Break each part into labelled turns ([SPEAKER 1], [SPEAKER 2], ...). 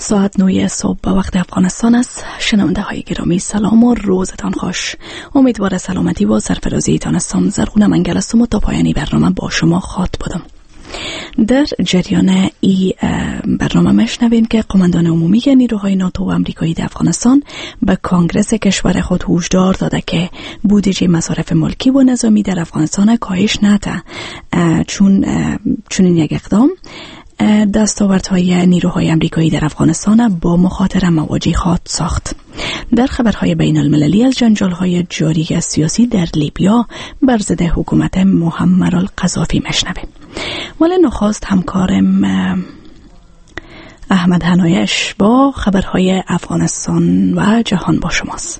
[SPEAKER 1] ساعت 9 صبح به وقت افغانستان است. شنونده های گرامی سلام و روزتان خوش. امیدوار سلامتی و سرفرازی تان هستم. زرغونه منگل هستم و تا پایانی برنامه با شما خواهد بودم. در جریان ای برنامه مشنوین که قماندان عمومی نیروهای ناتو و امریکایی در افغانستان به کانگرس کشور خود هشدار داده که بودجه مصارف ملکی و نظامی در افغانستان کاهش نده، چون این یک اقدام دستاوردهای نیروهای امریکایی در افغانستان با مخاطره مواجه خواهد ساخت. در خبرهای بین المللی از جنجالهای جاری سیاسی در لیبیا بر ضد حکومت معمر القذافی مشنویم. ولی نخست همکارم احمد هنایش با خبرهای افغانستان و جهان با شماست.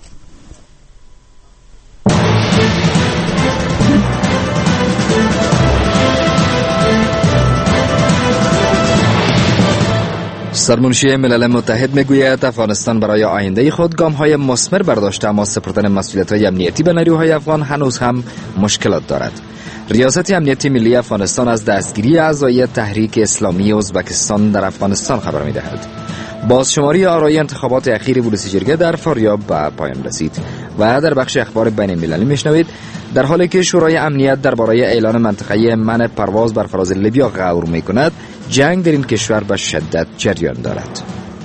[SPEAKER 2] سرمنشی ملل متحد میگوید افغانستان برای آینده خود گام‌های مثمر برداشته، اما سپردن مسئولیت‌های امنیتی به نیروهای افغان هنوز هم مشکلات دارد. ریاست امنیتی ملی افغانستان از دستگیری اعضای تحریک اسلامی ازبکستان در افغانستان خبر می‌دهد. بازشماری آرای انتخابات اخیر ولسی جرگه در فاریاب به پایان رسید. و در بخش اخبار بین المللی میشنوید در حالی که شورای امنیت درباره اعلان منطقه منع پرواز بر فراز لیبیا غور می‌کند، جنگ در این کشور به شدت جریان دارد.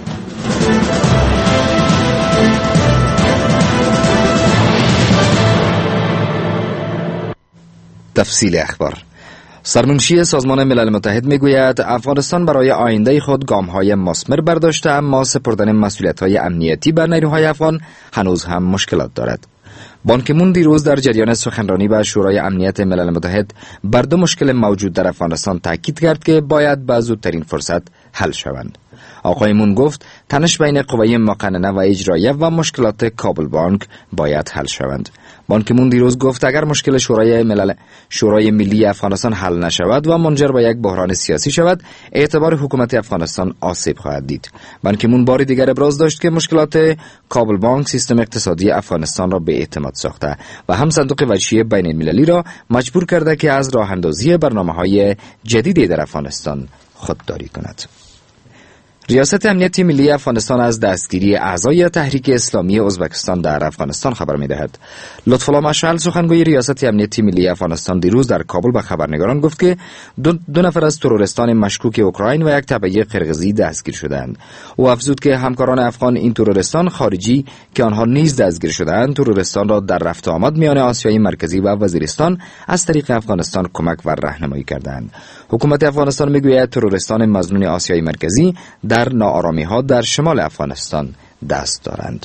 [SPEAKER 2] تفصیل اخبار. سرمنشی سازمان ملل متحد میگوید افغانستان برای آینده خود گام‌های مثمر برداشته، اما سپردن مسئولیت‌های امنیتی بر نیروهای افغان هنوز هم مشکلات دارد. بان کی مون دیروز در جریان سخنرانی به شورای امنیت ملل متحد بر دو مشکل موجود در افغانستان تاکید کرد که باید به زودترین فرصت حل شوند. آقای مون گفت تنش بین قوای مقننه و اجراییه و مشکلات کابل بانک باید حل شوند. بان کی مون دیروز گفت اگر مشکل شورای ملی افغانستان حل نشود و منجر به یک بحران سیاسی شود، اعتبار حکومت افغانستان آسیب خواهد دید. بان کی مون بار دیگر ابراز داشت که مشکلات کابل بانک سیستم اقتصادی افغانستان را به اعتماد ساخته و هم صندوق وجهی بین المللی را مجبور کرده که از راه اندازی برنامه‌های جدیدی در افغانستان خودداری کند. ریاست امنیتی ملی افغانستان از دستگیری اعضای تحریک اسلامی ازبکستان در افغانستان خبر می‌دهد. لطف‌الله مشعل سخنگوی ریاست امنیتی ملی افغانستان دیروز در کابل به خبرنگاران گفت که دو نفر از تروریستان مشکوک اوکراین و یک تبعه قرقیزی دستگیر شدند. او افزود که همکاران افغان این تروریستان خارجی که آنها نیز دستگیر شدند، تروریستان را در رفت و آمد میان آسیای مرکزی و وزیرستان از طریق افغانستان کمک و راهنمایی کردند. حکومت افغانستان میگوید تروریستان مظنون آسیای مرکزی در ناآرامی‌ها در شمال افغانستان دست دارند.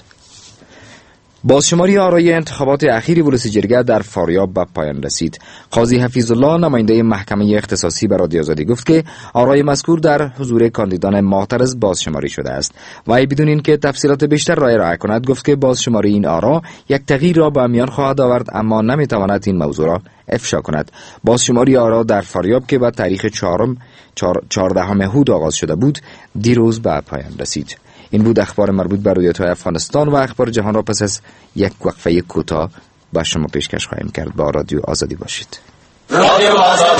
[SPEAKER 2] بازشماری آرای انتخابات اخیر ولسی جرگه در فاریاب به پایان رسید. قاضی حفیظ الله نماینده محکمه اختصاصی به رادیو آزادی گفت که آرای مذکور در حضور کاندیدان معترض بازشماری شده است و بدون اینکه تفصیلات بیشتر را ارائه کند گفت که بازشماری این آرا یک تغییر را به میان خواهد آورد، اما نمیتواند این موضوع را افشا کند. بازشماری آرا در فاریاب که با تاریخ 14 هود آغاز شده بود دیروز به پایان رسید. این بود اخبار مربوط به رویدادهای افغانستان و اخبار جهان را پس از یک وقفه کوتاه با شما پیشکش خواهیم کرد. با رادیو آزادی باشید. رادیو آزادی.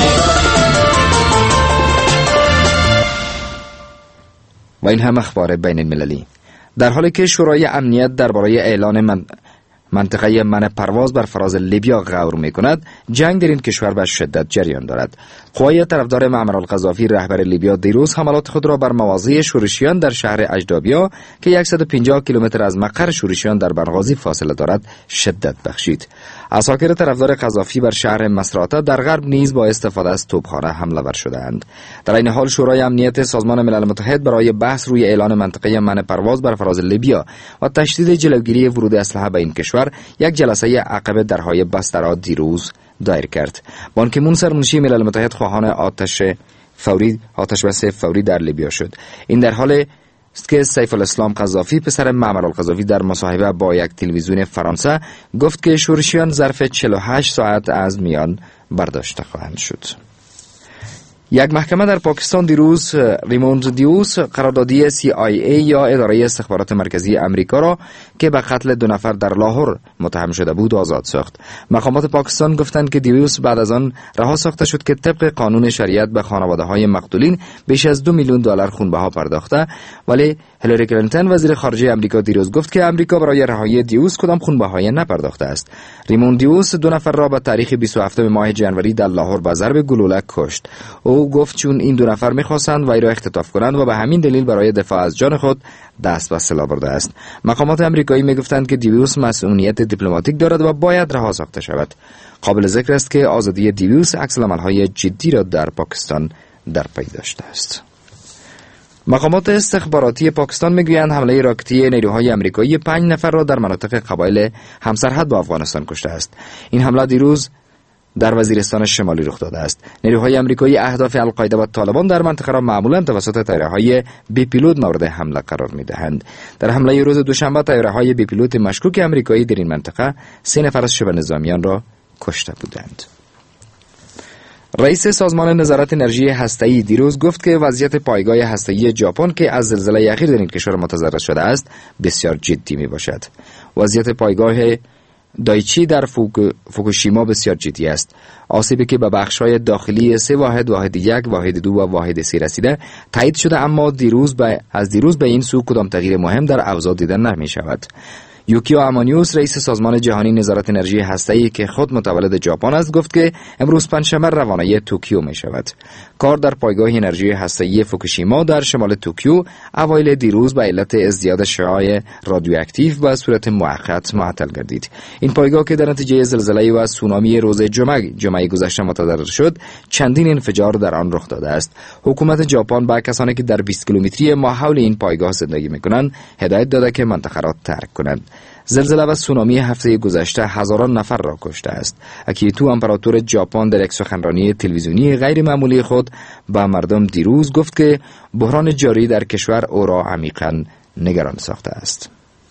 [SPEAKER 2] و این هم اخبار بین المللی. در حالی که شورای امنیت درباره اعلان منطقه منع پرواز بر فراز لیبیا غور می‌کند، جنگ در این کشور به شدت جریان دارد. قوای طرفدار معمر القذافی رهبر لیبیا دیروز حملات خود را بر مواضع شورشیان در شهر اجدابیا که 150 کیلومتر از مقر شورشیان در بنغازی فاصله دارد شدت بخشید. عساکر طرفدار قذافی بر شهر مصراته در غرب نیز با استفاده از توپخانه حمله ور شدند. در این حال شورای امنیت سازمان ملل متحد برای بحث روی اعلان منطقه منع پرواز بر فراز لیبیا و تشدید جلوگیری ورود اسلحه به این کشور یک جلسه عقب درهای بسته را دیروز دایر کرد. بان کی مون سرمنشی ملل متحد خواهان آتش بس فوری در لیبیا شد. این در حال است که سیف الاسلام قذافی پسر معمر القذافی در مصاحبه با یک تلویزیون فرانسه گفت که شورشیان ظرف 48 ساعت از میان برداشته خواهند شد. یک محکمه در پاکستان دیروز ریموند دیوس قراردادی CIA یا اداره استخبارات مرکزی امریکا را که به قتل 2 نفر در لاهور متهم شده بود آزاد ساخت. مقامات پاکستان گفتند که دیوس بعد از آن رها ساخته شد که طبق قانون شریعت به خانواده‌های مقتولین بیش از $2 میلیون خونبها پرداخته، ولی هیلاری کلینتون وزیر خارجه امریکا دیروز گفت که امریکا برای رهایی دیوس کدام خونبهایی نپرداخته است. ریموند دیوس 2 نفر را به تاریخ 27 ماه ژانویه در لاهور با ضرب گلوله کشت. او گفت چون این 2 نفر می‌خواستند وی را اختطاف کنند و به همین دلیل برای دفاع از جان خود دست به سلاح برده است. مقامات امریکایی میگفتند که دیوس مسئولیت دیپلماتیک دارد و باید رها ساخته شود. قابل ذکر است که آزادی دیوس عکس‌العمل‌های جدی را در پاکستان در پی داشته است. مقامات استخباراتی پاکستان میگویند حمله راکتی نیروهای آمریکایی 5 نفر را در مناطق قبایل همسرحد با افغانستان کشته است. این حمله دیروز در وزیرستان شمالی رخ داده است. نیروهای آمریکایی اهداف القاعده و طالبان در منطقه را معمولا توسط طیاره‌های بی پیلوت مورد حمله قرار می‌دهند. در حمله روز دوشنبه طیاره‌های بی پیلوت مشکوک آمریکایی در این منطقه 3 نفر از شبه نظامیان را کشته بودند. رئیس سازمان نظارت انرژی هسته‌ای دیروز گفت که وضعیت پایگاه هسته‌ای ژاپن که از زلزله اخیر در این کشور متضرر شده است بسیار جدی میباشد. وضعیت پایگاه دایچی در فوکوشیما بسیار جدی است. آسیبی که به بخش‌های داخلی 3 واحد 1، واحد 2 و واحد 3 رسیده تایید شده، اما از دیروز به این سو کدام تغییر مهم در اوضاع دیده نمی‌شود. یوکیو امانیوس رئیس سازمان جهانی نظارت انرژی هسته‌ای که خود متولد ژاپن است گفت که امروز پنجشنبه روانه توکیو می شود. کار در پایگاه انرژی هسته‌ای فوکوشیما در شمال توکیو اوایل دیروز به علت ازدیاد شعاع رادیواکتیو به صورت موقت معطل گردید. این پایگاه که در نتیجه زلزله و سونامی روز جمعه گذشته متضرر شد، چندین انفجار در آن رخ داده است. حکومت ژاپن به کسانی که در 20 کیلومتری ماحول این پایگاه زندگی می‌کنند هدایت داده که منطقه را ترک کنند. زلزله و سونامی هفته گذشته هزاران نفر را کشته است. اکیتو امپراتور ژاپن در یک سخنرانی تلویزیونی غیر معمولی خود به مردم دیروز گفت که بحران جاری در کشور او را عمیقاً نگران ساخته است.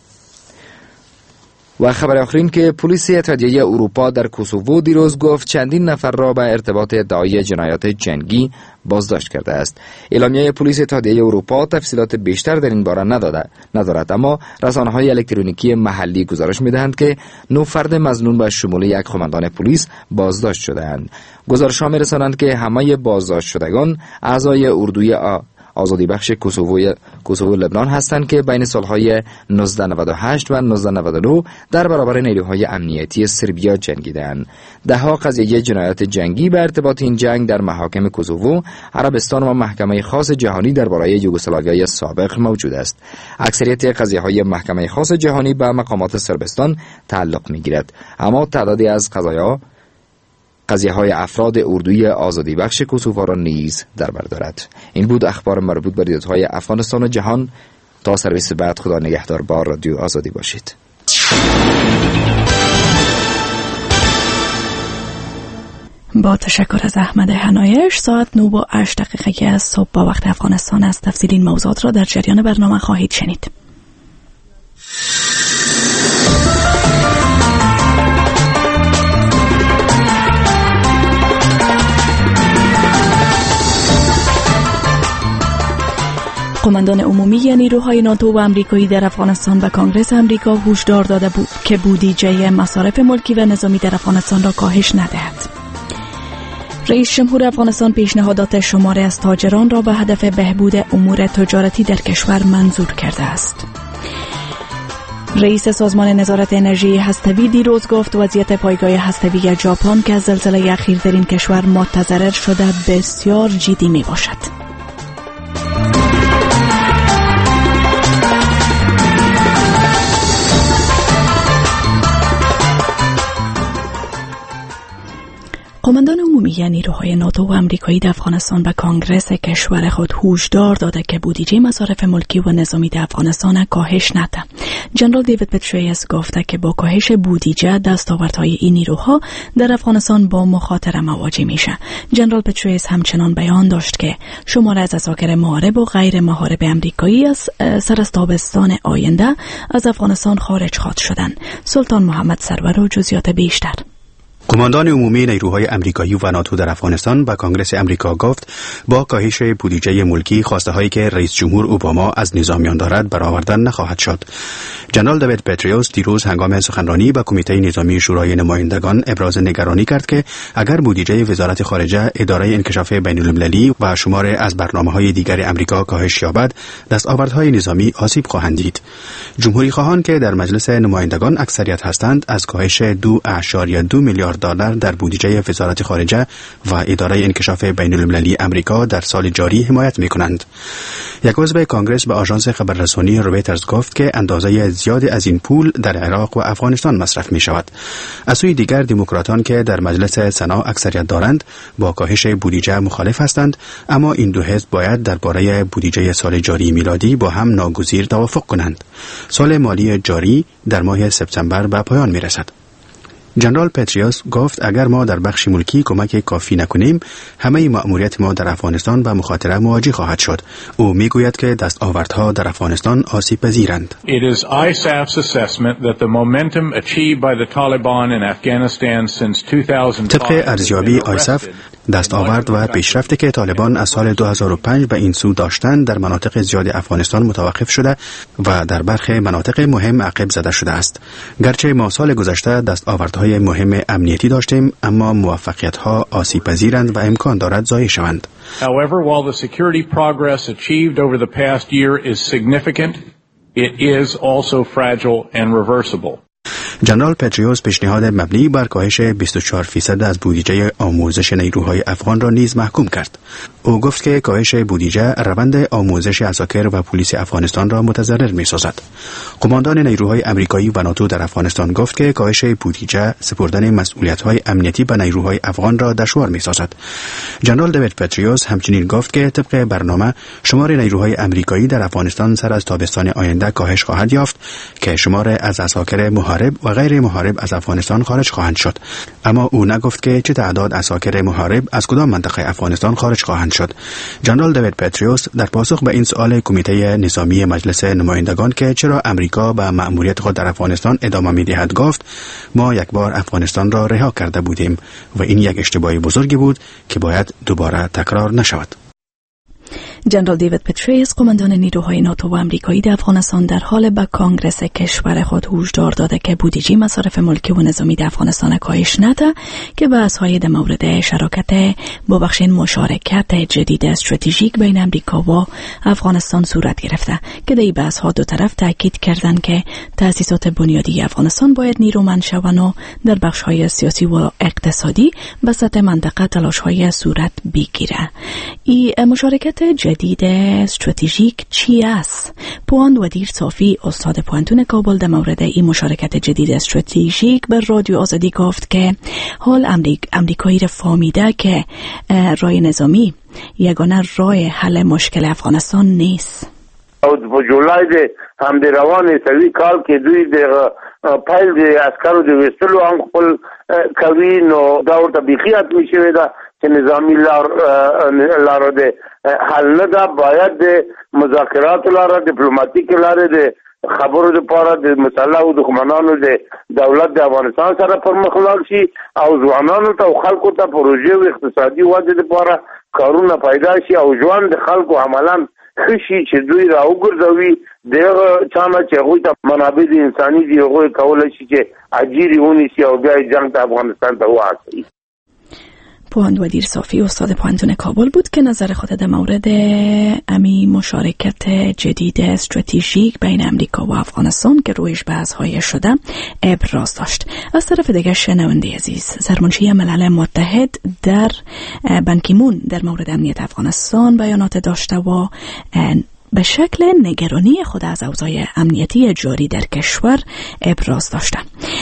[SPEAKER 2] و خبر آخرین که پلیس اتحادیه اروپا در کوسوو دیروز گفت چندین نفر را به ارتباط ادعای جنایات جنگی بازداشت کرده است. اعلامیه پلیس اتحادیه اروپا تفصیلات بیشتر در این باره ندارد، اما رسانه‌های الکترونیکی محلی گزارش می‌دهند که 9 فرد مظنون به شمول یک قماندان پلیس بازداشت شده‌اند. گزارش‌ها می‌رسانند که همه بازداشت شدگان اعضای اردوی آزادی بخش کوسوو لبنان هستند که بین سالهای 1998 و 1999 در برابر نیروهای امنیتی سربیا جنگیدند. دهها قضیه جنایات جنگی به ارتباط این جنگ در محاکم کوسوو، عربستان و محکمه خاص جهانی درباره یوگسلاویای سابق موجود است. اکثریت قضیه‌های محکمه خاص جهانی به مقامات صربستان تعلق می‌گیرد، اما تعدادی از قضیه‌های افراد اردوی آزادی بخش کوسوو را نیز در بر دارد. این بود اخبار مربوط به رویدادهای افغانستان و جهان. تا سرویس بعد خدا نگهدار با رادیو آزادی باشید.
[SPEAKER 1] با تشکر از احمد حنایش. ساعت 9:08 از صبح با وقت افغانستان است. تفصیل این موضوعات را در جریان برنامه خواهید شنید. قماندان عمومی نیروهای ناتو و آمریکایی در افغانستان به کانگرس آمریکا هشدار داده بود که بودجه مصارف ملکی و نظامی در افغانستان را کاهش ندهد. رئیس جمهور افغانستان پیشنهادات شماری از تاجران را به هدف بهبود امور تجارتی در کشور منظور کرده است. رئیس سازمان نظارت انرژی هسته‌ای دیروز گفت وضعیت پایگاه هسته‌ای ژاپن که از زلزله اخیر در این کشور متضرر شده بسیار جدی می باشد. قماندان عمومی نیروهای ناتو و آمریکایی در افغانستان به کانگرس کشور خود هشدار داده که بودجه مصارف ملکی و نظامی در افغانستان کاهش نده. جنرال دیوید پتریوس گفته که با کاهش بودجه دستاوردهای این نیروها در افغانستان با مخاطره مواجه میشه. جنرال پتریوس همچنان بیان داشت که شمار از اساکر محارب و غیر محارب آمریکایی از سر از تابستان آینده از افغانستان خارج خواهد شدند. سلطان محمد سرور و جزئیات بیشتر.
[SPEAKER 3] کماندان عمومی نیروهای امریکایی و ناتو در افغانستان به کنگره امریکا گفت با کاهش بودجه ملکی خواسته‌هایی که رئیس جمهور اوباما از نظامیان دارد برآوردن نخواهد شد. جنرال دیوید پتریوس دیروز هنگام سخنرانی به کمیته نظامی شورای نمایندگان ابراز نگرانی کرد که اگر بودجه وزارت خارجه، اداره انکشاف بین‌المللی و شمار از برنامه‌های دیگر امریکا کاهش یابد، دستاوردهای نظامی آسیب خواهند دید. جمهوری خواهان که در مجلس نمایندگان اکثریت هستند از کاهش 2.2 میلیارد دلار در بودجه وزارت خارجه و اداره انکشاف بین‌المللی امریکا در سال جاری حمایت می‌کنند. یک عضو کانگرس به آژانس خبررسانی رویترز گفت که اندازه زیادی از این پول در عراق و افغانستان مصرف می‌شود. از سوی دیگر دموکراتان که در مجلس سنا اکثریت دارند با کاهش بودجه مخالف هستند، اما این دو حزب باید درباره بودجه سال جاری میلادی با هم ناگزیر توافق کنند. سال مالی جاری در ماه سپتامبر به پایان می‌رسد. جنرال پتریوس گفت اگر ما در بخش ملکی کمک کافی نکنیم، همه مأموریت ما در افغانستان به مخاطره مواجه خواهد شد. او میگوید که دستاوردها در افغانستان آسیب پذیرند.
[SPEAKER 4] It is ISAF's assessment that the momentum achieved by the Taliban in Afghanistan since 2005
[SPEAKER 3] طبق ارزیابی آیساف، دستاورد و پیشرفتی که طالبان از سال 2005 به این سو داشتند در مناطق زیاد افغانستان متوقف شده و در برخی مناطق مهم عقب زده شده است. گرچه ما سال گذشته دستاوردهای مهم امنیتی داشتیم، اما موفقیت‌ها آسیب پذیرند و امکان دارد ضایع شوند.
[SPEAKER 4] However, while the security progress achieved over the past year is significant, it is also fragile and reversible.
[SPEAKER 3] جنرال پتریوس پیشنهاد مبنی بر کاهش 24% از بودجه آموزش نیروهای افغان را نیز محکوم کرد. او گفت که کاهش بودجه روند آموزش عساکر و پلیس افغانستان را متضرر می‌سازد. قماندان نیروهای امریکایی و ناتو در افغانستان گفت که کاهش بودجه سپردن مسئولیت‌های امنیتی به نیروهای افغان را دشوار می‌سازد. جنرال دیوید پتریوس همچنین گفت که طبق برنامه شمار نیروهای امریکایی در افغانستان سر از تابستان آینده کاهش خواهد یافت که شمار از عساکر محارب و غیر محارب از افغانستان خارج خواهند شد. اما او نگفت که چه تعداد عساکر محارب از کدام منطقه افغانستان خارج خواهند شد. جنرال دیوید پتریوس در پاسخ به این سوال کمیته نظامی مجلس نمایندگان که چرا امریکا به مأموریت خود در افغانستان ادامه می‌دهد گفت ما یک بار افغانستان را رها کرده بودیم و این یک اشتباه بزرگی بود که باید دوباره تکرار نشود.
[SPEAKER 1] جنرال دیوید پتریوس قماندان نیروهای ناتو و امریکایی در افغانستان در حال به کانگرس کشور خود هشدار داده که بودجه مصارف ملکی و نظامی در افغانستان کاهش نده که بحث‌های در مورد شراکت با بخش مشارکت جدید استراتژیک بین امریکا و افغانستان صورت گرفته که در این بحث‌ها دو طرف تاکید کردند که تأسیسات بنیادی افغانستان باید نیرومند شوند و در بخش‌های سیاسی و اقتصادی به سطح منطقه تلاش‌های صورت بگیره. این مشارکت جدید استراتژیک چی است؟ پوان ودیر صافی استاد پوانتون کابل در مورد این مشارکت جدید استراتژیک به رادیو آزادی گفت که حال امریکایی را فهمیده که راه نظامی یگانه راه حل مشکل افغانستان نیست.
[SPEAKER 5] په جولای د همدې روانې سوي کال کې دوی د پیل د عسکرو د ویستلو هم خپل کوي، نو دا ورته بیخي حتمي شوې ده چې نظامي لارو د حل نه ده، باید د مذاکراتو لاره، ډیپلوماتیکې لارې د خبرو لپاره د مسلحو دښمنانو د دولت د افغانستان سره پرمخ لاړ شي او ځوانانو ته او خلکو ته پروژې او اقتصادي ودې لپاره کارونه پیدا شي او ژوند د خلکو عملاً خشي چې دوی را وګرځوي دغه چانه چې هغوی ته منابع انساني دي هغوی کولی شي چې اجیري ونیسي او بیا جنگ ته افغانستان ته واچوي.
[SPEAKER 1] پوان ودیر صافی استاد پوانتون کابل بود که نظر خود در مورد امی مشارکت جدید استراتژیک بین امریکا و افغانستان که رویش بحث‌های شده ابراز داشت. از طرف دیگر شنونده عزیز، سرمنشی ملل متحد در بان کی مون در مورد امنیت افغانستان بیانات داشته و به شکل نگرانی خود از اوضاع امنیتی جاری در کشور ابراز داشته.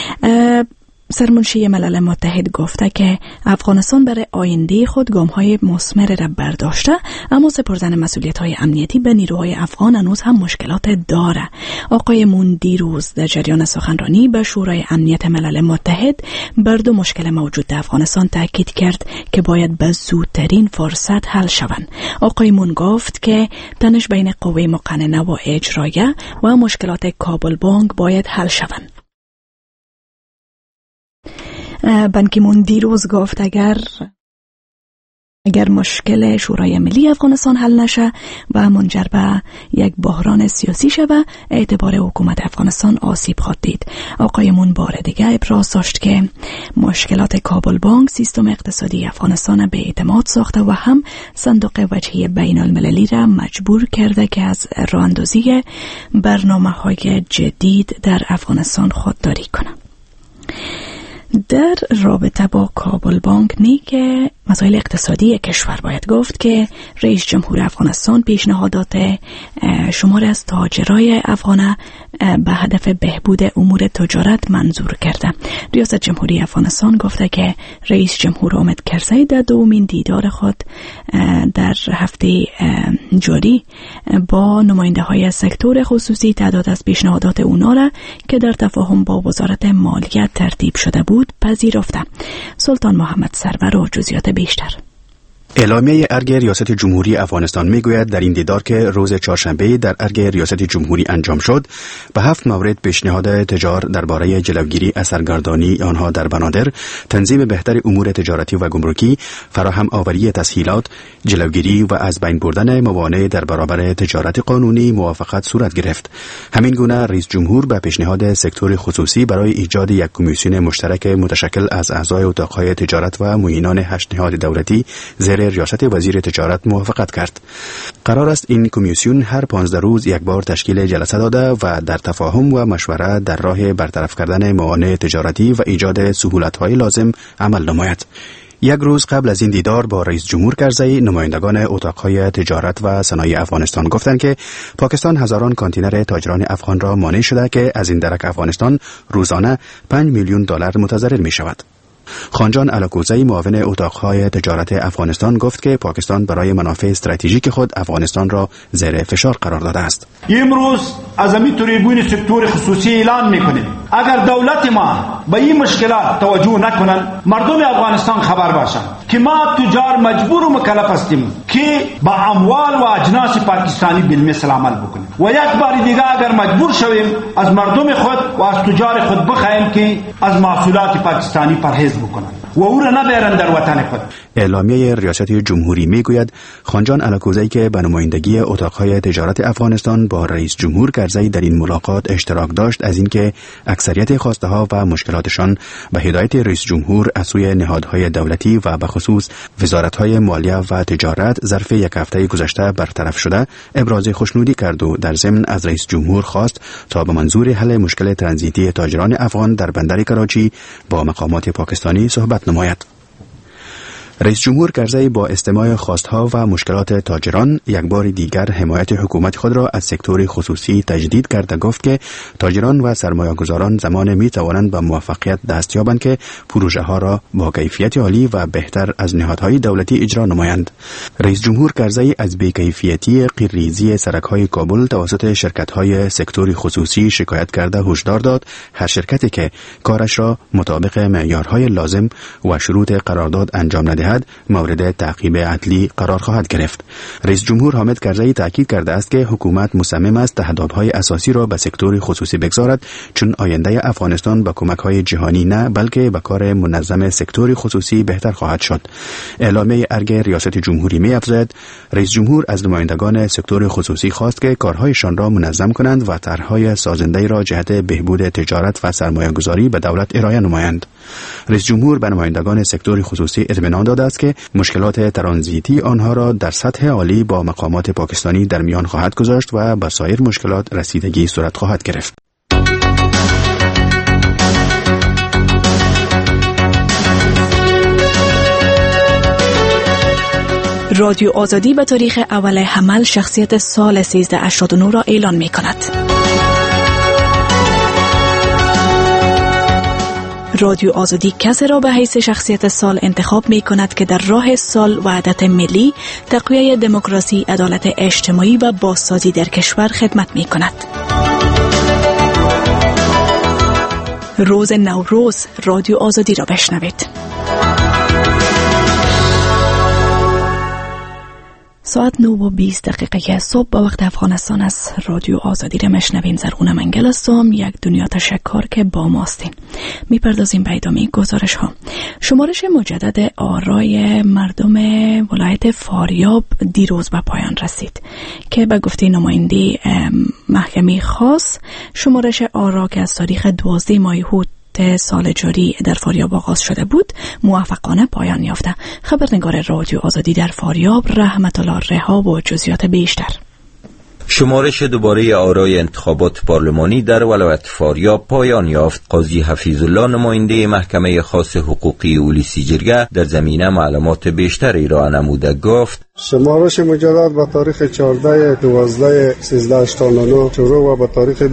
[SPEAKER 1] سرمنشی ملل متحد گفته که افغانستان برای آینده خود گام‌های مثمر را برداشته، اما سپردن مسئولیت‌های امنیتی به نیروهای افغان هنوز هم مشکلات داره. آقای مون دیروز در جریان سخنرانی به شورای امنیت ملل متحد بر دو مشکل موجود در افغانستان تاکید کرد که باید به زودترین فرصت حل شوند. آقای مون گفت که تنش بین قوه مقننه و اجرایه و مشکلات کابل بانک باید حل شوند. بان کی مون دیروز گفت اگر مشکل شورای ملی افغانستان حل نشه و منجر به یک بحران سیاسی شود، اعتبار حکومت افغانستان آسیب خواهد دید. آقای مون بار دیگه ابراز داشت که مشکلات کابل بانک سیستم اقتصادی افغانستان به اعتماد ساخته و هم صندوق وجهی بین المللی را مجبور کرده که از راه اندازی برنامه‌های جدید در افغانستان خودداری کنه. در رابطه با کابل بانک نیک مسائل اقتصادی کشور باید گفت که رئیس جمهور افغانستان پیشنهادات شمار از تاجرای افغان به هدف بهبود امور تجارت منظور کرده. ریاست جمهوری افغانستان گفته که رئیس جمهور حامد کرزی در دومین دیدار خود در هفته جاری با نماینده های سکتور خصوصی تعداد از پیشنهادات اونا را که در تفاهم با وزارت مالیه ترتیب شده بود پذیرفته. سلطان محمد سرور و جزئیات بیشتر.
[SPEAKER 3] اعلامیه ارگ ریاست جمهوری افغانستان میگوید در این دیدار که روز چهارشنبه در ارگ ریاست جمهوری انجام شد، به 7 مورد پیشنهاد تجار درباره جلوگیری از سرگردانی آنها در بنادر، تنظیم بهتر امور تجارتی و گمرکی، فراهم آوری تسهیلات، جلوگیری و از بین بردن موانع در برابر تجارت قانونی موافقت صورت گرفت. همین گونه رئیس جمهور به پیشنهاد سکتور خصوصی برای ایجاد یک کمیسیون مشترک متشکل از اعضای اتاقهای تجارت و معینان 8 نهاد دولتی زیر ریاست وزیر تجارت موافقت کرد. قرار است این کمیسیون هر 15 روز یک بار تشکیل جلسه داده و در تفاهم و مشوره در راه برطرف کردن موانع تجارتی و ایجاد سهولت‌های لازم عمل نماید. یک روز قبل از این دیدار با رئیس جمهور کرزی، نمایندگان اتاقهای تجارت و صنایع افغانستان گفتند که پاکستان هزاران کانتینر تاجران افغان را مانع شده که از این درک افغانستان روزانه 5 میلیون دلار متضرر می شود. خانجان علاکوزی معاون اتاقهای تجارت افغانستان گفت که پاکستان برای منافع استراتژیک خود افغانستان را زیر فشار قرار داده است.
[SPEAKER 6] امروز از این تریبون سکتور خصوصی اعلان میکنیم اگر دولت ما به این مشکلات توجه نکنند، مردم افغانستان خبر باشند که ما تجار مجبور و مکلف هستیم که با اموال و اجناس پاکستانی بالمثل عمل بکنیم و یک بار دیگه اگر مجبور شویم از مردم خود و از تجار خود بخواهیم که از محصولات پاکستانی پرهیز بکنند و او را نبرند در وطن خود.
[SPEAKER 3] اعلامیه ریاست جمهوری میگوید خانجان علاکوزی که به نمایندگی اتاقهای تجارت افغانستان با رئیس جمهور کرزی در این ملاقات اشتراک داشت از اینکه اکثریت خواسته ها و مشکلاتشان به هدایت رئیس جمهور از سوی نهادهای دولتی و به خصوص وزارت‌های مالیه و تجارت ظرف یک هفته گذشته برطرف شده ابراز خوشنودی کرد و در ضمن از رئیس جمهور خواست تا به منظور حل مشکل ترانزیتی تاجران افغان در بندر کراچی با مقامات پاکستانی صحبت نماید. رئیس جمهور کرزی با استماع خواستها و مشکلات تاجران یک بار دیگر حمایت حکومت خود را از سکتور خصوصی تجدید کرده گفت که تاجران و سرمایه‌گذاران زمان می توانند به موفقیت دست یابند که پروژه ها را با کیفیت عالی و بهتر از نهادهای دولتی اجرا نمایند. رئیس جمهور کرزی از بی‌کیفیتی غیرریزی سرک‌های کابل توسط شرکت‌های سکتور خصوصی شکایت کرده هشدار داد هر شرکتی که کارش را مطابق معیارهای لازم و شروط قرارداد انجام ندهد مورد تعقیب عدلی قرار خواهد گرفت. رئیس جمهور حامد کرزی تاکید کرده است که حکومت مصمم است تهدیدهای اساسی را به سکتور خصوصی بگذارد چون آینده افغانستان با کمک‌های جهانی نه بلکه با کار منظم سکتور خصوصی بهتر خواهد شد. اعلامیه ارگ ریاست جمهوری می‌افزاید رئیس جمهور از نمایندگان سکتور خصوصی خواست که کارهایشان را منظم کنند و طرح‌های سازنده را جهت بهبود تجارت و سرمایه‌گذاری به دولت ارائه نمایند. رئیس جمهور به نمایندگان سکتور خصوصی اطمینان داده است که مشکلات ترانزیتی آنها را در سطح عالی با مقامات پاکستانی در میان خواهد گذاشت و به سایر مشکلات رسیدگی صورت خواهد گرفت.
[SPEAKER 1] رادیو آزادی به تاریخ اول حمل شخصیت سال 1389 را اعلان می کند. رادیو آزادی کسی را به حیث شخصیت سال انتخاب می کند که در راه سال وحدت ملی، تقویت دموکراسی، عدالت اجتماعی و بازسازی در کشور خدمت می کند. روز نوروز رادیو آزادی را بشنوید. ساعت 9:20 صبح با وقت افغانستان از رادیو آزادی را مشنوین. زرغونه منگل هستم. یک دنیا تشکر که با ماستین. میپردازیم به ادامه گزارش ها. شمارش مجدد آرای مردم ولایت فاریاب دیروز به پایان رسید که به گفته نماینده محکمه خاص شمارش آرا که از تاریخ 12 ماه هوت سال جاری در فاریاب آغاز شده بود موفقانه پایان یافته. خبرنگار رادیو آزادی در فاریاب رحمت الله رها و جزئیات بیشتر.
[SPEAKER 7] شمارش دوباره آرای انتخابات پارلمانی در ولایت فاریاب پایان یافت. قاضی حفیظ الله نماینده محکمه خاص حقوقی اولیسی جرگه در زمینه معلومات بیشتری را نموده گفت
[SPEAKER 8] شمارش مجدد با تاریخ 14/12/1389 شروع و با تاریخ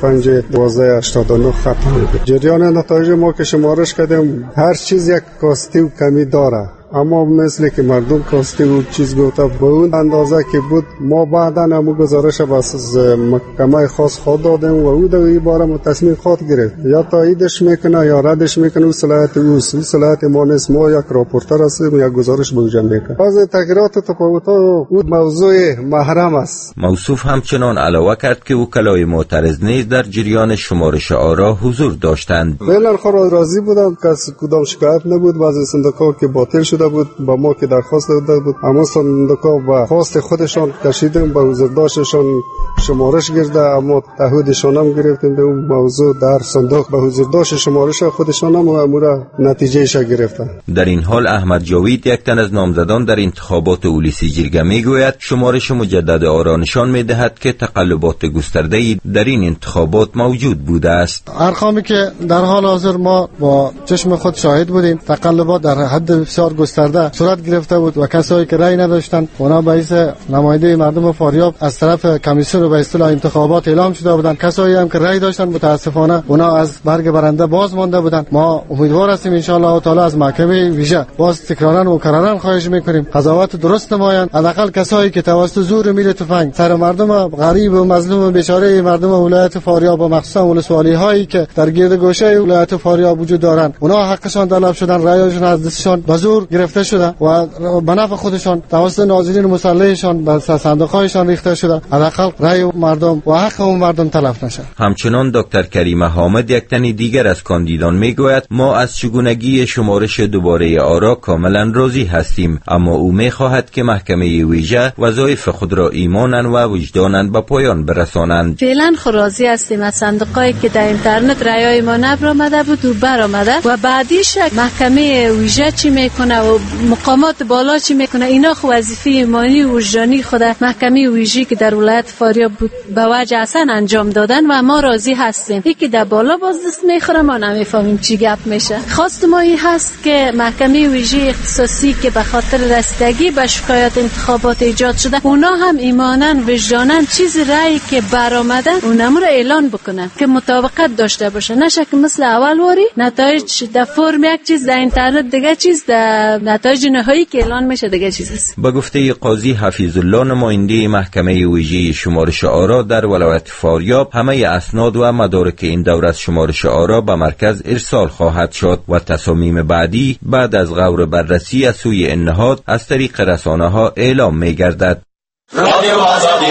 [SPEAKER 8] 25/12/89 ختم شد. جریان نتایج ما که شمارش کردیم هر چیز یک کاستی و کمی داره، اما مثل که مردم کاستی و چیز گفته به اون اندازه که بود ما بعدا همو گزارش از محکمه خاص خود دادیم و او در این باره تصمیم خود گرفت یا تاییدش میکنه یا ردش میکنه. و صلاحیت اوست، صلاحیت ما نیست. ما یک راپورتر هستیم، یک گزارش به اوجا میکنه. بعض تغییرات تفاوت‌ها او موضوع محرم است.
[SPEAKER 7] موصوف همچنان علاوه کرد که وکلای معترض نیز در جریان شمارش آرا حضور داشتند.
[SPEAKER 8] فعلا خود راضی بودند که کدام شکایت نبود. بعضی صندوق‌ها که باطل شده بود با ما که درخواست داده بود، اما صندوق‌ها با خواست خودشان کشیدیم به حضورداشتشان شمارش گرفته، اما تعهدشان هم گرفتیم به اون موضوع در صندوق به حضورداشت شمارش خودشان هم امور نتیجهش گرفتن.
[SPEAKER 7] در این حال احمد جاوید یک تن از نامزدان در انتخابات اولیسی جرگه میگوید شمارش مجدد آرا نشان میدهد که تقلبات گسترده‌ای در این انتخابات موجود بوده است.
[SPEAKER 9] ارقامی که در حال حاضر ما با چشم خود شاهد بودیم، تقلبات در حد بسیار گسترده صورت گرفته بود و کسایی که رأی نداشتند اونا به حیث نماینده مردم فاریاب از طرف کمیسیون به اصطلاح انتخابات اعلام شده بودند. کسایی هم که رأی داشتند متاسفانه اونا از برگ برنده باز مانده بودند. ما امیدوار هستیم ان شاء الله تعالی از محکمه ویژه باز تکرارا و مکررا خواهش میکنیم قضاوت درست نمایند. حداقل کسایی که توسط زور میل تفنگ سر مردم غریب و مظلوم و بیچاره مردم ولایت فاریاب و مخصوصا ولسوالی هایی که در گرد گوشه ولایت فاریاب وجود دارند اونا حقشان طلب شدن، رأیشون از دستشان به زور گرفته شده و به نفع خودشان توسط ناظرین مسلحشان به صندوق‌هایشان ریخته شده. حداقل رأی مردم و حق اون مردم تلف نشه.
[SPEAKER 7] همچنان دکتر کریم حامد یک تن دیگر از کاندیدان میگوید ما از چگونگی شمارش دوباره آرا کاملا راضی هستیم، اما او میخواهد که محکمه ویژه وظایف خود را ایمانن و وجدانن به پایان برسانند.
[SPEAKER 10] فعلا راضی هستیم از صندوقایی که در اینترنت رأیای ما نبرآمده بود و برآمده و بعدیش محکمه ویژه چی میکنه و مقامات بالا چی میکنه اینا خو وظیفه ایمانی و وجدانی خود محکمه ویژه‌ای که در ولایت فاریاب بود به وجه اصلا انجام دادن و ما راضی هستیم. یکی در بالا باز دست میخوره ما نمیفهمیم چی گپ میشه. خواست ما این هست که محکمه ویژه اختصاصی که به خاطر رسیدگی به شکایات انتخابات ایجاد شده اونا هم ایمانن وجدانن چیز رأی که برآمده اونم رو اعلان بکنن که مطابقت داشته باشه، نشه که مثل اول واری نتایج در فرم یک چیز در اینترنت دیگه چیز در نتایج نهایی که اعلان میشه دیگه چیز است.
[SPEAKER 7] با گفته قاضی حفیظ الله نماینده محکمه ویژه شمارش آرا در ولایت فاریاب همه اسناد و مدارک این دوره از شمارش آرا به مرکز ارسال خواهد شد و تصامیم بعدی بعد از غور بررسی از سوی این نهاد از طریق رسانه ها اعلام می‌گردد. رادیو آزادی.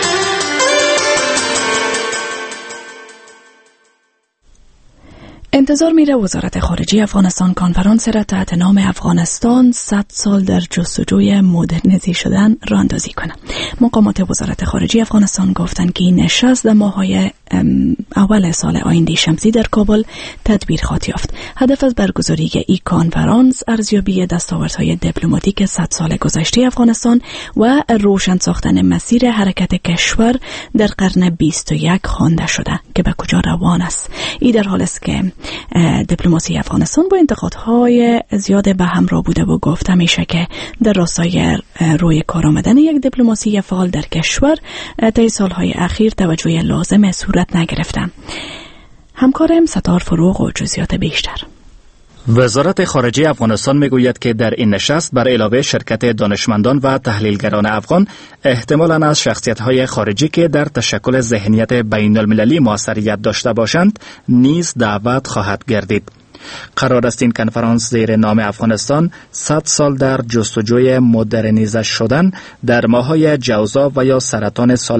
[SPEAKER 1] انتظار میره وزارت خارجه افغانستان کنفرانس را تحت نام افغانستان 100 سال در جستجوی مدرنیزی شدن را اندازی کنه. مقامات وزارت خارجه افغانستان گفتند که این نشست در ماه‌های اول سال آینده شمسی در کابل تدبیر خواهد یافت. هدف از برگزاری این کنفرانس ارزیابی دستاوردهای دیپلماتیک 100 سال گذشته افغانستان و روشن ساختن مسیر حرکت کشور در قرن 21 خوانده شده که به کجا روان است. این در حال است که دیپلماسی افغانستان با انتقادهای زیاد به همراه بوده و گفته میشه که در راستای روی کار آمدن یک دیپلماسی فعال در کشور طی سالهای اخیر توجه لازم صورت نگرفته. همکارم ستار فروغ و جزئیات بیشتر.
[SPEAKER 11] وزارت خارجه افغانستان میگوید که در این نشست بر علاوه شرکت دانشمندان و تحلیلگران افغان احتمالاً از شخصیت‌های خارجی که در تشکل ذهنیت بین‌المللی موثریت داشته باشند نیز دعوت خواهد گردید. قرار است این کنفرانس زیر نام افغانستان 100 سال در جستجوی مدرنیزه شدن در ماه‌های جوزا و یا سرطان سال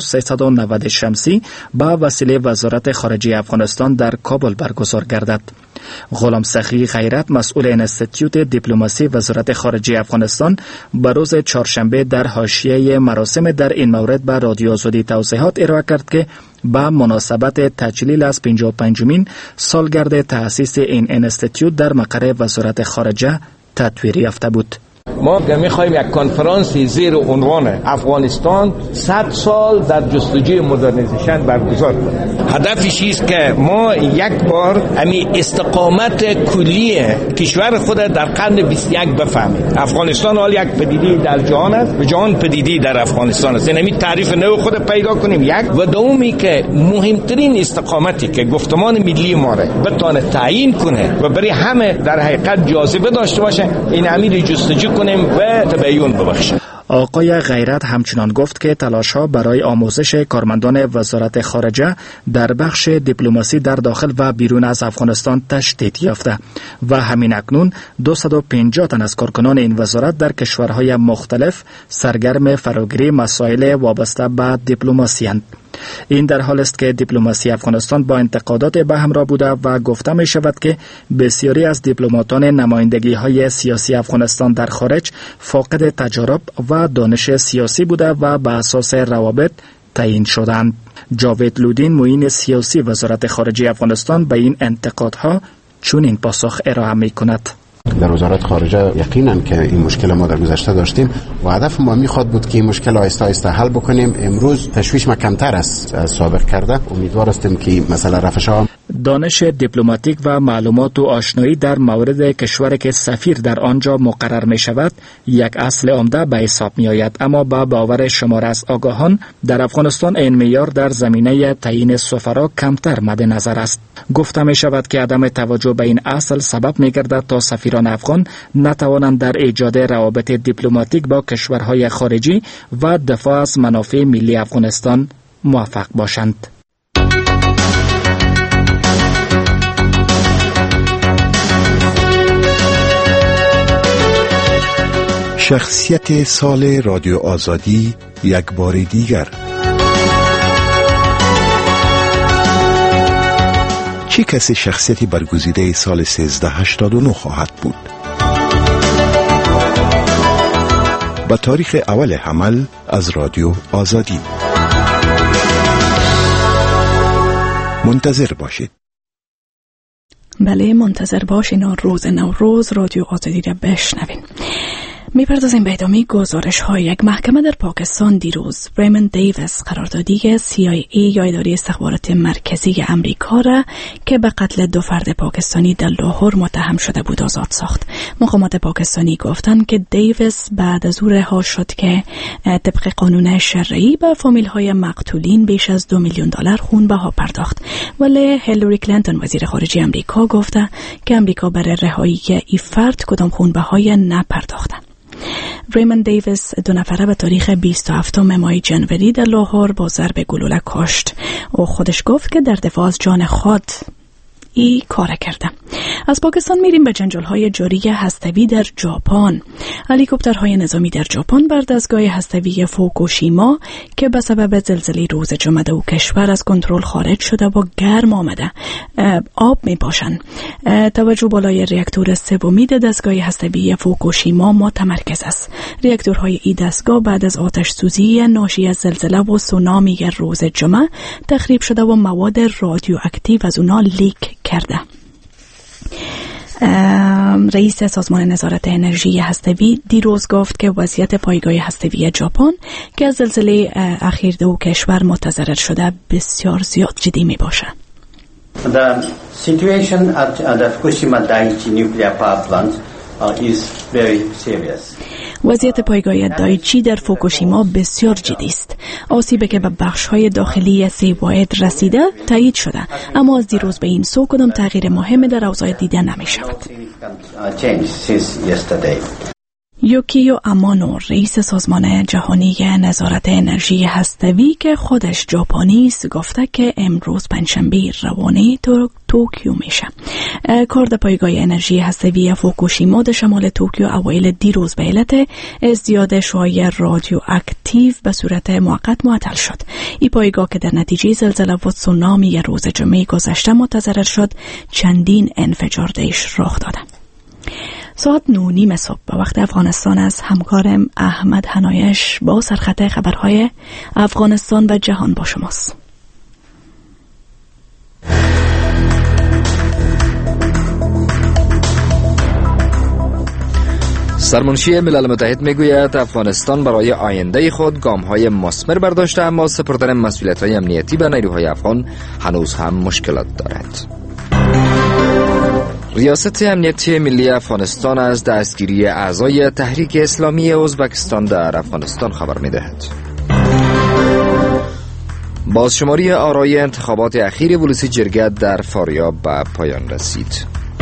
[SPEAKER 11] 1390 شمسی با وسیله وزارت خارجه افغانستان در کابل برگزار گردد. غلام سخی غیرت مسئول انستیتیوت دیپلماسی وزارت خارجه افغانستان به روز چهارشنبه در حاشیه مراسم در این مورد به رادیو آزادی توضیحات ارائه کرد که با مناسبت تجلیل از 55مین سالگرد تأسیس این انستیتیوت در مقر وزارت خارجه تطویر یافته بود.
[SPEAKER 12] ما می‌خوایم یک کنفرانسی زیر عنوان افغانستان 100 سال در جستجوی مدرنیزیشن برگزار کنیم. هدفش است که ما یک بار همین استقامت کلی کشور خود در قرن 21 بفهمیم. افغانستان حال یک پدیده در جهان است و جهان پدیده در افغانستان است. یعنی تعریف نو خود پیدا کنیم. یک و دومی که مهمترین استقامتی که گفتمان ملی ما را بتونه تعیین کنه و برای همه در حقیقت جاذبه داشته باشه، این امیر جستجو کنیم و تبیین ببخشیم.
[SPEAKER 11] آقای غیرت همچنان گفت که تلاش‌ها برای آموزش کارمندان وزارت خارجه در بخش دیپلماسی در داخل و بیرون از افغانستان تشدید یافته و همین اکنون 250 تن از کارکنان این وزارت در کشورهای مختلف سرگرم فراگیری مسائل وابسته به دیپلماسی اند. این در حال است که دیپلماسی افغانستان با انتقادات به همراه بوده و گفته می شود که بسیاری از دیپلماتان نمایندگی های سیاسی افغانستان در خارج فاقد تجارب و دانش سیاسی بوده و به اساس روابط تعیین شدند. جاوید لودین معین سیاسی وزارت خارجه افغانستان به این انتقادها چنین پاسخ ارائه می کند.
[SPEAKER 3] در وزارت خارجه یقینا که این مشکل ما در گذشته داشتیم و هدف ما میخواد بود که این مشکل آهسته آهسته حل بکنیم. امروز تشویش ما کمتر است از سابق کرده. امیدوار هستیم که مسئله رفع شود.
[SPEAKER 11] دانش دیپلماتیک و معلومات و آشنایی در مورد کشوری که سفیر در آنجا مقرر می شود یک اصل عمده به حساب می آید، اما با باور شمار از آگاهان در افغانستان این معیار در زمینه تعیین سفرا کمتر مد نظر است. گفته می شود که عدم توجه به این اصل سبب می گردد تا سفیران افغان نتوانند در ایجاد روابط دیپلماتیک با کشورهای خارجی و دفاع از منافع ملی افغانستان موفق باشند.
[SPEAKER 13] شخصیت سال رادیو آزادی یک بار دیگر. چه کسی شخصیتی برگزیده سال 1389 خواهد بود؟ با تاریخ اول حمل از رادیو آزادی منتظر باشید.
[SPEAKER 1] بله، منتظر باشین. روز نوروز رادیو آزادی را بشنوین. می‌پردازیم به ادامه گزارش های. یک محکمه در پاکستان دیروز ریموند دیویس قراردادی CIA یا اداره استخبارات مرکزی امریکا را که به قتل 2 فرد پاکستانی در لاهور متهم شده بود آزاد ساخت. مقامات پاکستانی گفتند که دیویس بعد از او رها شد که طبق قانون شرعی به فامیل های مقتولین بیش از $2 میلیون خون بها پرداخت. ولی هیلاری کلینتون وزیر خارجه امریکا گفته که امریکا برای رهایی این فرد کدام خون بهای نپرداخته. ریموند دیویس 2 نفره به تاریخ 27 ماه جنوری در لاهور با ضرب گلوله کشت. او خودش گفت که در دفاع از جان خود ای کار کرده. از پاکستان میریم به جنجال‌های جاری هسته‌ای در ژاپن. هلیکوپترهای نظامی در ژاپن بر دستگاه هسته‌ای فوکوشیما که به سبب زلزله روز جمعه در کشور از کنترل خارج شده و گرم آمده آب میباشند. توجه بالای راکتور سوم دستگاه هسته‌ای فوکوشیما متمرکز است. راکتورهای این دستگاه بعد از آتش سوزی ناشی از زلزله و سونامی روز جمعه تخریب شده و مواد رادیواکتیو از اونها لیک کرده. رئیس سازمان نظارت انرژی هسته‌ای دیروز گفت که وضعیت پایگاه هسته‌ای ژاپن که از زلزله اخیر در کشور متضرر شده بسیار زیاد جدی می باشه.
[SPEAKER 14] The situation at the Fukushima Daiichi nuclear power plant is very serious.
[SPEAKER 1] وضعیت پایگاه دایچی در فوکوشیما بسیار جدی است. آسیبی که به بخش‌های داخلی 3 واحد رسیده تایید شده، اما از دیروز به این سو کدام تغییر مهم در اوضاع دیده نمی شود. یوکیو امانو، رئیس سازمان جهانی نظارت انرژی هسته‌ای که خودش ژاپنی است، گفته که امروز پنجشنبه روانه توکیو میشه. کارد پایگاه انرژی هسته‌ای فوکوشیما در شمال توکیو اوایل دیروز به علت ازدیاد شعاع رادیواکتیو به صورت موقت معطل شد. این پایگاه که در نتیجه زلزله و تسونامی روز جمعه گذشته متضرر شد، چندین انفجار درش رخ داده. ساعت 9:30 صبح به وقت افغانستان از همکارم احمد حنایش با سرخط خبرهای افغانستان و جهان با شماست.
[SPEAKER 2] سرمنشی ملل متحد میگوید افغانستان برای آینده خود گام‌های مثمر برداشته، اما سپردن مسئولیت‌های امنیتی به نیروهای افغان هنوز هم مشکلات دارد. ریاست امنیتی ملی افغانستان از دستگیری اعضای تحریک اسلامی ازبکستان در افغانستان خبر می‌دهد. بازشماری آرای انتخابات اخیر ولسی جرگه در فاریاب به پایان رسید.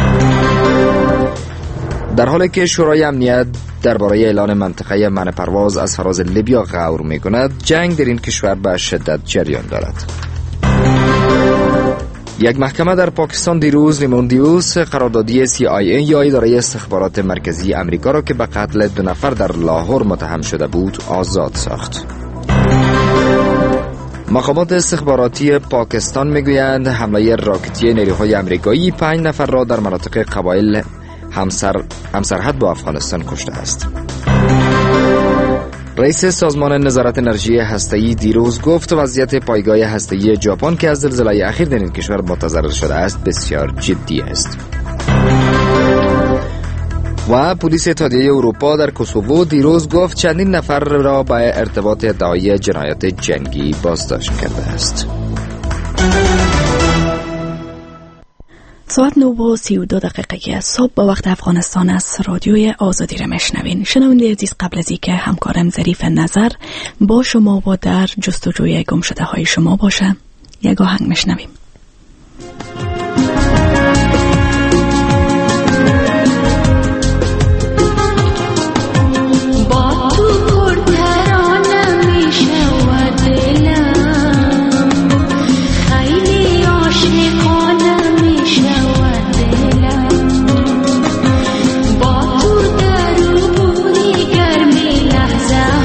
[SPEAKER 2] در حالی که شورای امنیت درباره اعلان منطقه منع پرواز از فراز لیبیا غور می‌کند، جنگ در این کشور به شدت جریان دارد. یک محکمه در پاکستان دیروز ریموندیوس، قراردادی CIA یا اداره استخبارات مرکزی امریکا را که به قتل 2 نفر در لاهور متهم شده بود آزاد ساخت. مقامات استخباراتی پاکستان میگویند حمله راکتی نیروهای امریکایی 5 نفر را در مناطق قبایل همسرحد با افغانستان کشته است. رئیس سازمان نظارت انرژی هسته‌ای دیروز گفت وضعیت پایگاه هسته‌ای ژاپن که از زلزله اخیر در این کشور متضرر شده است بسیار جدی است. و پلیس اتحادیه اروپا در کوسوو دیروز گفت چندین نفر را به ارتباط ادعای جنایات جنگی بازداشت کرده است.
[SPEAKER 1] ساعت 9:32 صبح با وقت افغانستان از رادیوی آزادی را میشنوین. شنونده عزیز، قبل از اینکه همکارم ظریف نظر با شما و در جستجوی گم شده های شما باشه، یک آهنگ میشنویم.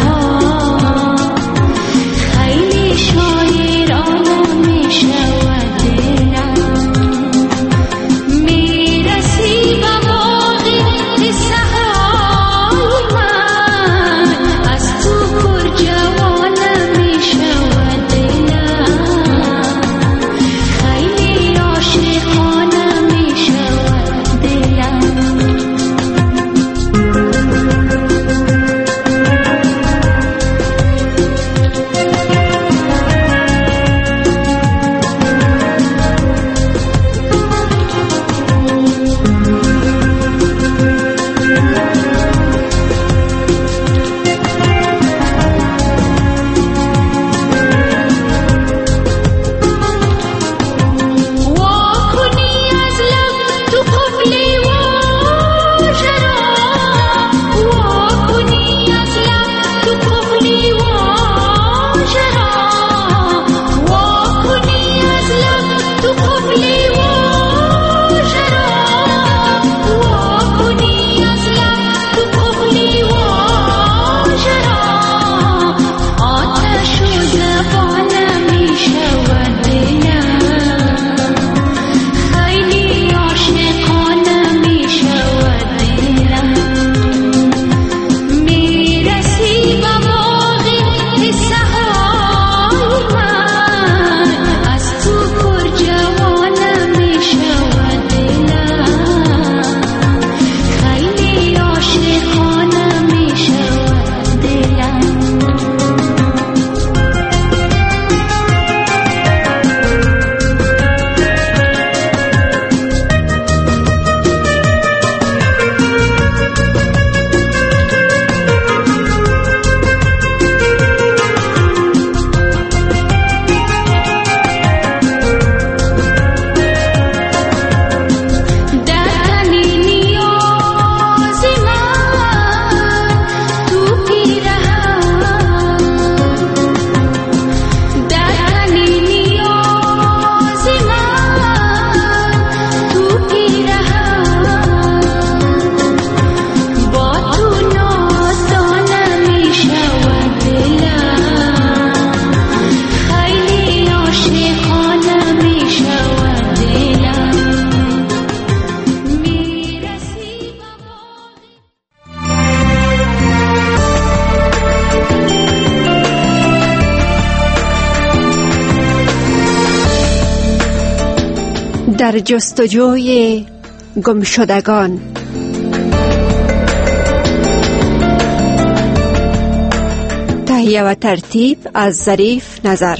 [SPEAKER 15] شاعرانم میشود در جستجوی گمشدگان. تهیه و ترتیب از ظریف نظر.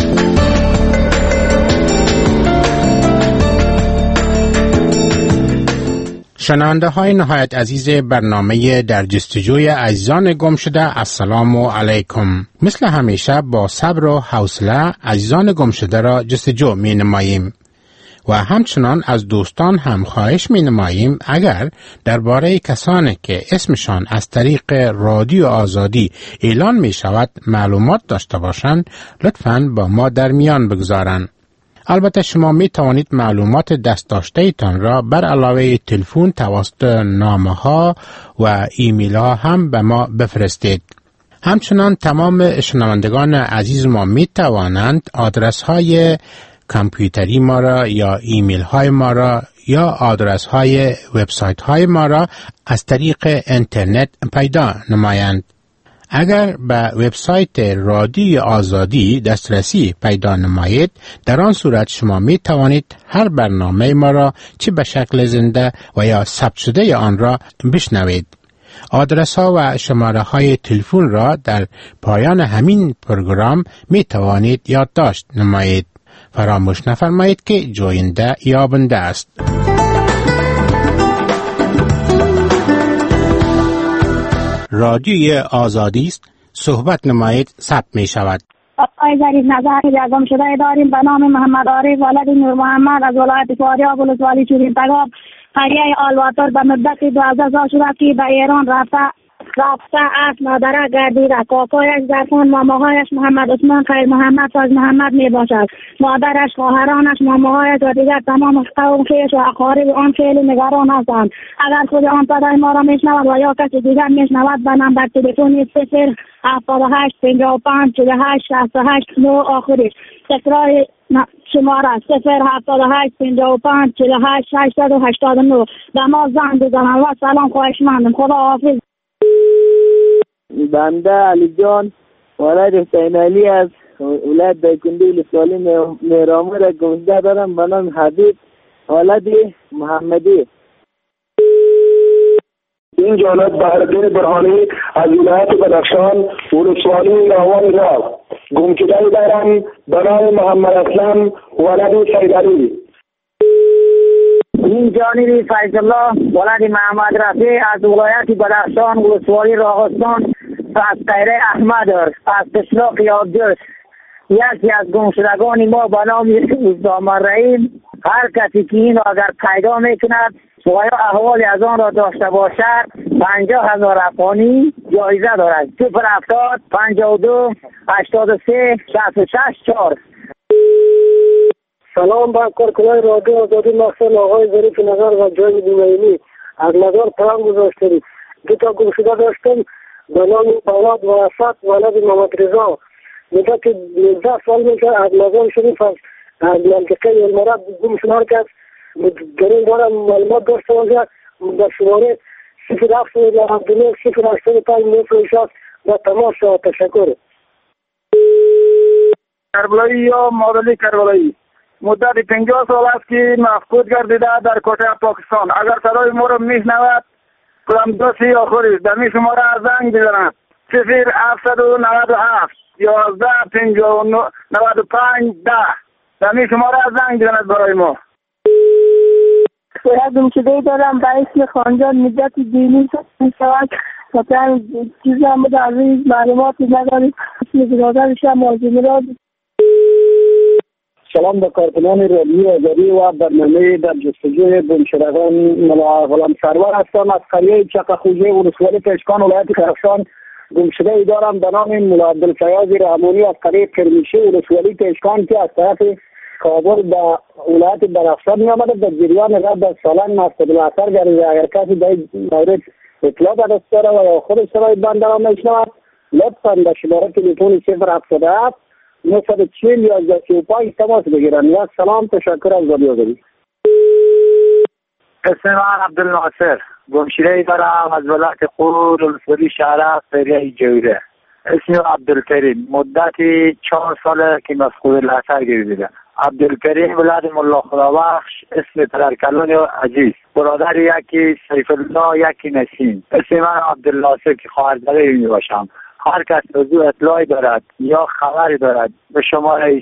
[SPEAKER 16] شنونده های نهایت عزیز برنامه در جستجوی عزیزان گم شده، السلام علیکم. مثل همیشه با صبر و حوصله عزیزان گم شده را جستجو می نماییم و همچنان از دوستان هم خواهش می نماییم اگر درباره کسانی که اسمشان از طریق رادیو آزادی اعلان می شود معلومات داشته باشند لطفاً با ما در میان بگذارند. البته شما می توانید معلومات دست داشته ایتان را بر علاوه تلفن توسط نامه ها و ایمیل ها هم به ما بفرستید. همچنان تمام شنوندگان عزیز ما می توانند آدرس های کامپیوتری ما را یا ایمیل های ما را یا آدرس های وبسایت های ما را از طریق اینترنت پیدا نمایند. اگر به وبسایت رادیو آزادی دسترسی پیدا نمایید، در آن صورت شما می توانید هر برنامه ما را چه به شکل زنده و یا ثبت شده آن را بشنوید. آدرس ها و شماره های تلفن را در پایان همین پروگرام می توانید یادداشت نمایید. فراموش نفرمایید که جوینده یابنده است. رادیوی آزادی است، صحبت نمایید، ثبت می شود.
[SPEAKER 17] آقای ظریف نظر جزم شده داریم به نام محمد عارف ولد نور محمد از ولایت فاریاب ولسوالی چوبین تگاب قریه آلواتر به مدت 12 سال شده که به ایران رفته از مادره گردیده. کاکایش زرفان، ماماهایش محمد عثمان، خیر محمد، فاز محمد می باشد. مادرش، خواهرانش، ماماهایش و دیگر تمام قوم خویش و اقارب آن خیلی نگران هستند. اگر خود آن صدای ما را میشنود و یا کسی دیگر میشنود به نمبر تلفنی 078 55 48 68 9 آخرش تکرار شماره 078 55 48 689 به ما زنگ بزنند و سلام خواهشمندم. خدا حافظ.
[SPEAKER 18] بنده علی جان ولد حسین علی از ولایت دایکنده ولسوالی میرامور را گمشده دارم به نام حبیب ولد محمدی.
[SPEAKER 19] این جانب بهرالدین برهانی از ولایت بدخشان ولسوالی راوان را گمشده دارم به نام محمد اسلم ولد سیدعلی.
[SPEAKER 20] این جانبی فیض الله ولد محمد رفیع از ولایت بدخشان ولسوالی راغستان از غیره احمد از تشلاق یابجوش یکی از گمشدگان ما به نام اسلام الرحیم. هر کسی که این اگر پیدا میکند و یا احوال از آن را داشته باشد 50,000 افغانی جایزه دارد. 070 52 83 66 4.
[SPEAKER 21] سلام با کارکنان رادیو آزادی مخصوص آقای ظریف نظر و جای بیمینی از نظر پیام گذاشتیم. دو تا گمشده داشتم به نام فولاد و اسد ولد محمد رضا. مدت 19 سال میشه از مزار شریف از منطقه المرد گمشده کرد. در این باره معلومات داشته باشه در شماره 0779 085 960 و تماس شد. تشکر.
[SPEAKER 22] کربلایی یا مادلی کربلایی مدت 50 سال است که مفقود گردیده در کوچه پاکستان. اگر صدای ما را میشنود کدام دوستی آخری در می شماره زنگ بزنند 0797 11 59 95 10 در می شماره زنگ بزنند برای ما.
[SPEAKER 21] سرگم شده دارم به اسم خانجان مدت دینی می شود مثلا چیزی هم بوده از این معلوماتی نداریم اسم برادرش هم موضوع را.
[SPEAKER 19] سلام به کارکنان رادیو آزادی و برنامه در جستجوی گمشدگان. ملا غلام سرور هستم از قریه چق خوجه ولسوالی پشکان ولایت خراسان. گمشده دارم به نام ملا عبدالفیاض رحمانی از قریه کرمیشه ولسوالی پشکان که از طرف کابل به ولایت بدخشان می آمده. در جریان رد سالن مقصد الاثر گردیده. اگر کسی در این مورد اطلاع به دست داره و یا خود صدای بنده را میشنود لطفا به شماره تلفن 077 940 یا 35 تماس بگیرن. و سلام، تشکر از رادیو آزادی.
[SPEAKER 23] اسم من عبدالناصر گمشده دارم از ولایت خور ولسوالی شهر قریه جویره. اسم عبدالکریم مدت 4 ساله که مفقود الاثر گردیده. عبدالکریم ولد ملا خدابخش اسم ترکلان عزیز، برادر یکی سیف الله یکی نسیم. اسم من عبدالناصر که خواهرزاده می باشم. هر کس از او اطلاعی دارد یا خبری دارد به شماره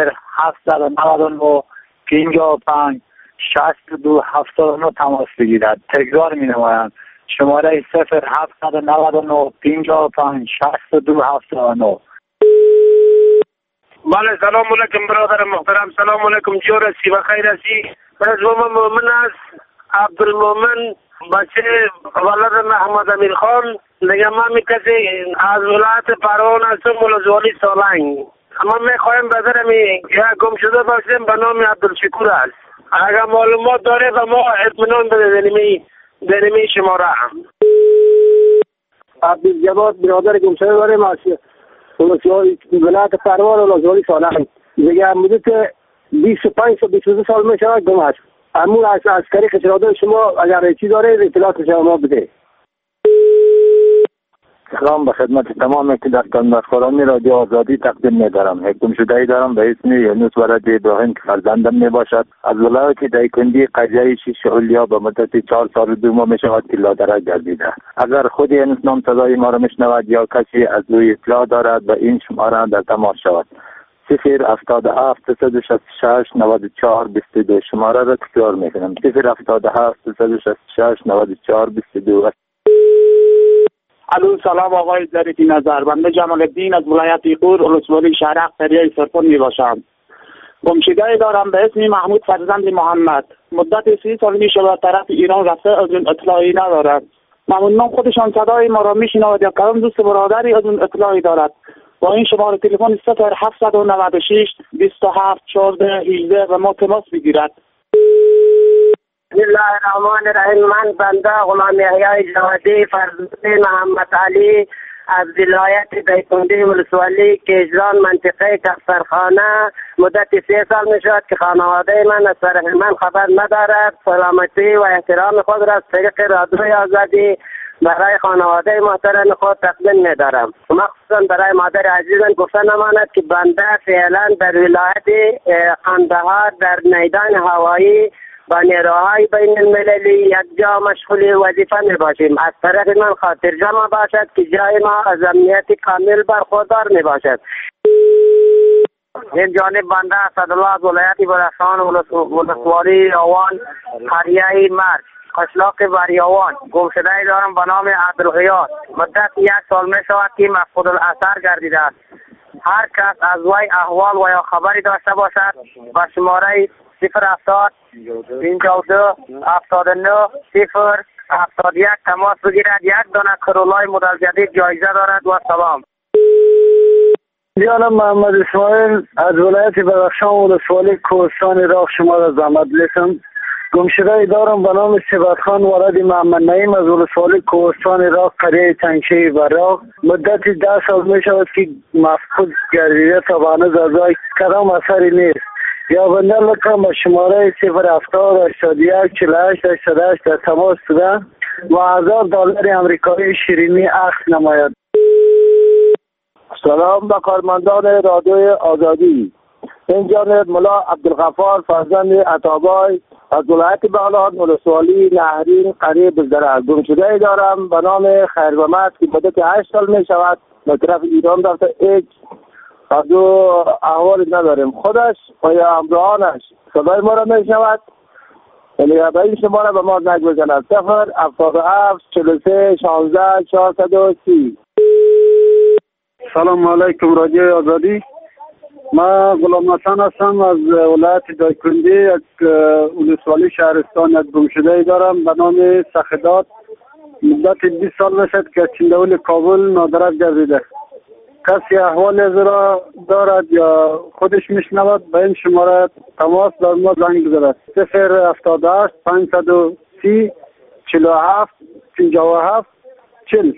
[SPEAKER 23] 0799 55 62 79 تماس بگیرد. تکرار می نمایم شماره 0799 55 62 79.
[SPEAKER 4] بله سلام علیکم برادر محترم. سلام علیکم جور سی و خیر هستی. من از مومن است عبدالمومن بچه ولد محمد امیر خان. دیگه من کسی از ولایت پروان هستم ولسوالی سالنگ. اما میخوایم بدرم یک گم شده باشیم به نام عبدالشکور است. اگر معلومات داره و ما اطمینان بده دنیمی شماره
[SPEAKER 21] عبدالجواد برادر گم شده داریم از ولایت پروان ولسوالی سالنگ. دیگه مدت 25 تا 22 سال میشه گم است. امون از طریق اطلاعات شما اگر چیزی داره اطلاعات شما بده.
[SPEAKER 23] سلام به خدمت تمام که در کندرخورانی رادیو آزادی تقدیم می‌دارم. یک گمشده‌ای دارم به اسم یونس ولد ابراهیم که فرزندم میباشد. از ولایت دایکندی قضیه 6 اولیا به مدت 4 سال و 2 ماه میشود که لادرک گردیده. اگر خود یونس نام صدای ما را میشنود یا کسی از روی اطلاع دارد به این شماره در تماس شود. 077 366 94 22 شماره را تکرار میکنم. 077 366 94 22.
[SPEAKER 5] الو سلام آقای ظریفی نظر. بنده جمال الدین از ولایت غور ولسوالی شرق قریه سرپل می باشم. گمشده دارم به اسم محمود فرزند محمد. مدت 30 سال می شود طرف ایران رفته، از اون اطلاعی ندارد. ممنونم خودشان صدای ما را می شنود یا کدام دوست برادری از اون اطلاعی دارد با این شماره تلفن 0796 27 14 18 و ما تماس بگیرد.
[SPEAKER 20] بسم الله الرحمن الرحیم. من بنده غلام یحیی جوادی فرزند محمد علی از ولایت دایکندی ولسوالی کیجان منطقه کفترخانه مدت 3 سال می شود که خانواده من از طرف من خبر ندارد. سلامتی و احترام خود را از طریق رادیوی آزادی برای خانواده محترم خود تقدیم می دارم. مخصوصا برای مادر عزیزم گفته نماند که بنده فعلا در ولایت قندهار در میدان هوایی با نیروهای بین المللی یک جا مشغول وظیفه می باشیم. از طرف من خاطر جمع باشد که جای ما از امنیت کامل برخوردار می باشد. این جانب بنده اسدالله از ولایت بدخشان ولسوالی آوان قریه مرج قشلاق بریاوان گمشده‌ای دارم به نام عبدالغیاث. مدت 1 سال می شود که مفقود الاثر گردیده است. هر کس از وی احوال و یا خبری داشته باشد با شماره 070 52 79 0 71 تماس بگیرد. 1 دانه کرولای مدل جدید جایزه دارد و سلام.
[SPEAKER 21] جانم محمد اسماعیل از ولایت بدخشان ولسوالی کوهستان راغ شما را زحمت لیسم. گمشده‌ای دارم به نام سبت خان ولد محمد نعیم از ولسوالی کوهستان راغ قریه تنگشی و راغ. مدت 10 سال می شود که مفقود گردیده تا به هنوز از وی کدام اثری نیست. یا بنده لکم با شماره 070 81 48 88 در تماس شده و $1000 امریکایی شیرینی اخذ نماید.
[SPEAKER 23] سلام به کارمندان رادیو آزادی. این جانب ملا عبدالغفار فرزند عطابای از ولایت بغلان ولسوالی نهرین قریه بزدره. گمشده‌ای دارم به نام خیرمحمد که مدت 8 سال می شود به طرف ایران رفته. هیچ از او احوالی نداریم. خودش و یا همراهانش صدای ما را می شود یعنی به این شماره به ما زنگ بزند 077 43 16 430.
[SPEAKER 8] سلام علیکم رادیو آزادی. من غلام حسن هستم از ولایت دایکندی یک ولسوالی شهرستان. یک گمشده‌ای دارم به نام سخدات. مدت 20 سال میشد که چندول کابل نادرک گردیده. کسی احوال از را دارد یا خودش میشنود به این شماره تماس در ما زنگ بزند 078 530 47 57 40.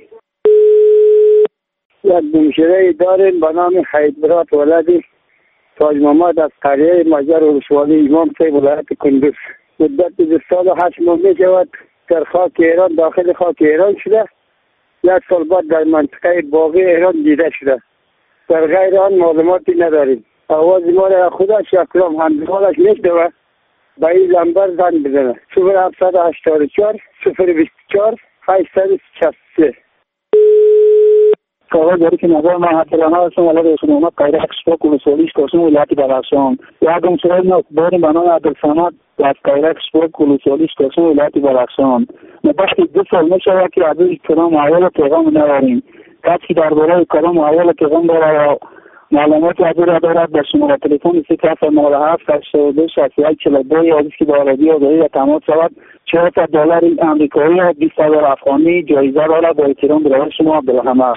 [SPEAKER 21] یک گمشده‌ای داریم به نام حیدرات ولدی تاج محمد از قریه مجر ولسوالی امام صاحب ولایت کندوز. مدت 20 سال و 8 ماه می شود در خاک ایران داخل خاک ایران شده. 1 سال بعد در منطقه باقی ایران دیده شده. در غیر آن معلوماتی نداریم. آواز ما را خودش اکرام همزمانش میشنوه به این لمبر زنگ بزنه 0784 024 863.
[SPEAKER 5] کاغذ داری که نظر من حترانه هستم ولی رسول اومد قیره اکسپوک و سولیش کاسم ولایت بدخشان یادم سوال نکباری بنام عبدالصمد از قیره اکسپوک و سولیش کاسم ولایت بدخشان وقتی 2 سال میشود که عدد کلام اول پیغام نداریم کسی درباره کلام اول پیغام داره معلومات عدد دارد به شماره تلفن 097 82 61 42 یا که با عربی آگاهی و تماس شود $400 امریکایی و $20,000 افغانی جایزه دارد. با احترام برای شما عبدالرحمن.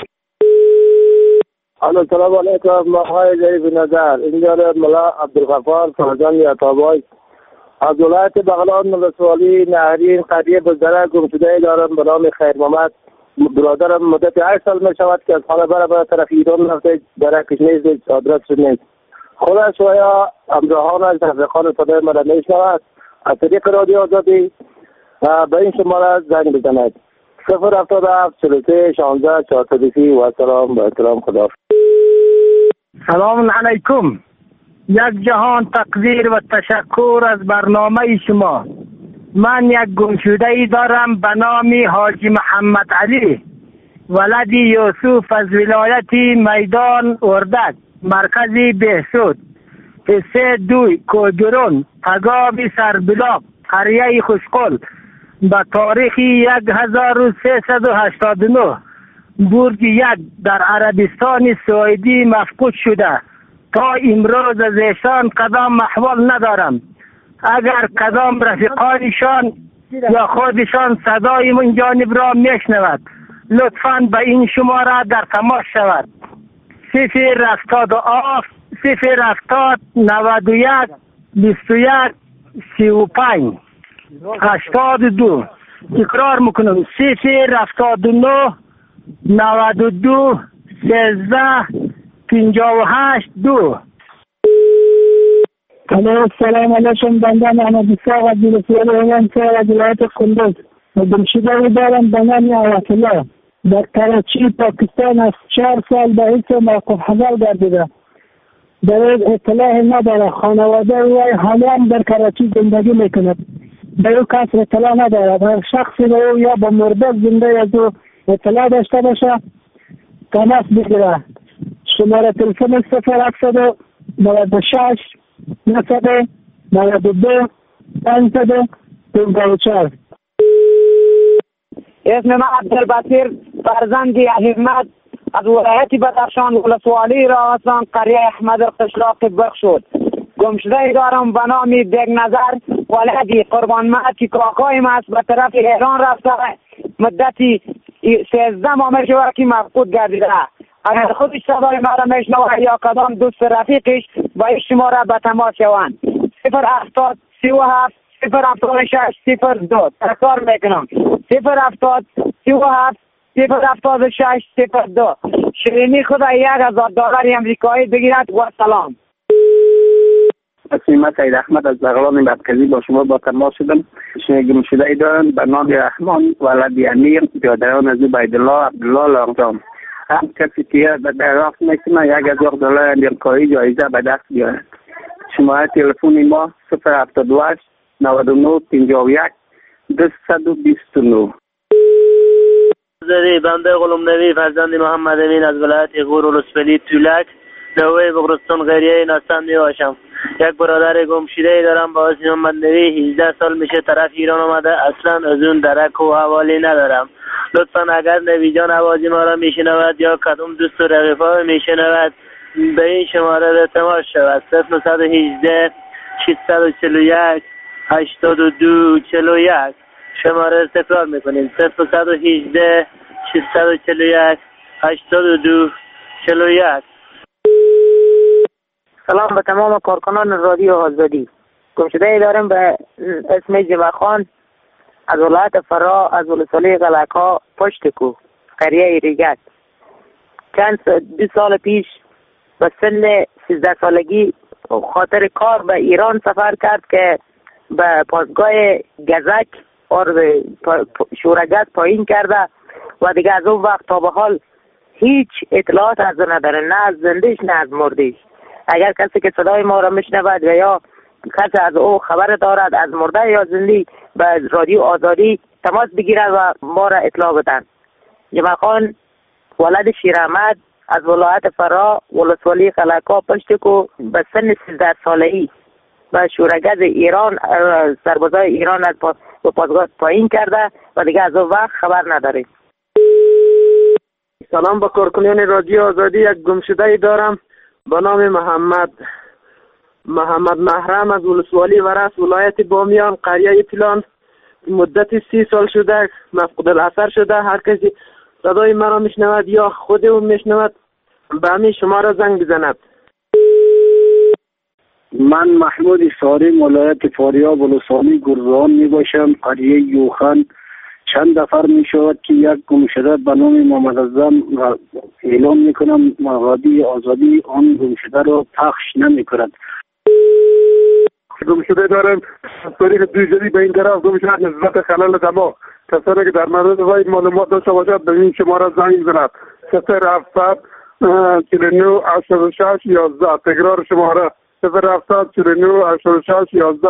[SPEAKER 21] سلام علیکم آقای ظریف نظر. اینجا ملا عبدالغفار فرزند عطابای از ولایت بغلان ولسوالی نهرین قریه بزدره گمشده دارم به نام خیر محمد. برادرم مدت 8 سال می شود که از خانه برای طرف ایران رفته در کشنیز آدرس نیست. خودش و یا امراهانش رفقان صدای مرا می شود از طریق رادیو آزادی به این شماره زنگ بزند 077 43 16 432 و سلام با احترام خدا.
[SPEAKER 20] سلام علیکم. یک جهان تقدیر و تشکر از برنامه شما. من یک گمشده ای دارم به نام حاجی محمد علی ولد یوسف از ولایت میدان اردک مرکز بهسود حصه 2 کوگرون تگاب سربلاق قریه خوشقل به تاریخ 1389 برج 1 در عربستان سعودی مفقود شده. تا امروز از ایشان کدام احوال ندارم. اگر کدام رفیقانشان یا خودشان صدای من جانب را میشنود لطفاً به این شماره در تماس شود 070 91 21 35 82. تکرار میکنم 079 92 13 58 2.
[SPEAKER 21] سلام علیکم. بنده محمد اسحاق از ولایت کندوز گمشده دارم به نام آیت الله در کراچی پاکستان از 4 سال به هیچ موقف حضر گردیده. در این اطلاع نداره. خانواده وی حالا در کراچی زندگی میکند. به او کس اطلاع نداره. هر شخصی به او یا با مرده زنده از او اطلاع داشته باشه تماس بگیره. شماره تلفن 080 96 900 92 554.
[SPEAKER 20] اسم من عبدالبصیر فرزند احمد از ولایت بدخشان ولسوالی راغستان قریه احمد قشلاق بخشود. گمشده دارم به نام بیگ نظر ولدی قربان مهد که کاکایم است به طرف ایران رفته مدتی 13 ماه میشود که مفقود گردیده. اگر خودش صدای مرا میشنوه یا کدام دوست رفیقش با این شماره به تماس شوند 070 37 076 02. تکرار میکنم 070 37 076 02. شیرینی خدا $1,000 امریکایی بگیرد و سلام.
[SPEAKER 5] من سید احمد از بغلان مرکزی با شما با تماس شدم. گمشده ای دارم به نام رحمان ولد امیر پیاده‌روان از عبیدالله عبدالله لاغجام. هم کسی که دریافت میکنه $1,000 امریکایی جایزه به دست بیارد. شماره تلفن ما 078 99 51 229.
[SPEAKER 6] بنده غلام نوی فرزند محمد امین از ولایت غور ولسوالی تولک نوه بغرستان قریه نستان می باشم. یک برادر گمشده دارم با اسم محمد نوی 18 سال میشه طرف ایران آمده. اصلا از اون درک و حوالی ندارم. لطفا اگر نوی جان آوازی ما را میشنود یا کدوم دوست و رفیقا میشنود به این شماره به تماس شود 0918 641 82 41. شماره تکرار میکنیم 0918 641 82 41.
[SPEAKER 20] سلام به تمام کارکنان رادیو آزادی. گمشده دارم به اسم جمع خان از ولایت فرا از ولسوالی غلقا پشت کو قریه ریگت. چند 2 سال پیش به سن 13 سالگی خاطر کار به ایران سفر کرد که به پاسگاه گزک اور شورگت پایین کرده و دیگه از اون وقت تا به حال هیچ اطلاعات از نداره، نه از زندهش نه از مردهش.
[SPEAKER 6] اگر کسی که صدای ما را میشنود و یا کسی از او خبر دارد از مرده یا زنده به رادیو آزادی تماس بگیرد و ما را اطلاع بدن. جمع خان ولد شیر احمد از ولایت فرا ولسوالی قلعکا پشتکو به سن 13 سالگی و شورگز ایران سربازای ایران از پاسگاه پایین کرده و دیگه از اون وقت خبر نداریم.
[SPEAKER 7] سلام به کارکنان رادیو آزادی. یک گمشده دارم به نام محمد محرم از ولسوالی ورس ولایت بامیان قریه پلان. مدت 30 سال شده مفقود الاثر شده. هر کسی صدای مرا میشنود یا خود او میشنود به همین شماره زنگ بزند.
[SPEAKER 9] من محمود سارم ولایت فاریاب ولسوالی گرزان می باشم قریه یوخان. چند نفر می شود که یک گمشده به نام محمد اعظم اعلام می کنم رادیو آزادی آن گمشده را پخش نمی کند.
[SPEAKER 10] گمشده دارم از طریق دیجری به این طرف گمشده نسبت خلال دماغ. کسانی که در مورد وی معلومات داشته باشد به این شماره زنگ بزند 0700 49 86 11. تکرار شماره 0700 49 86 11.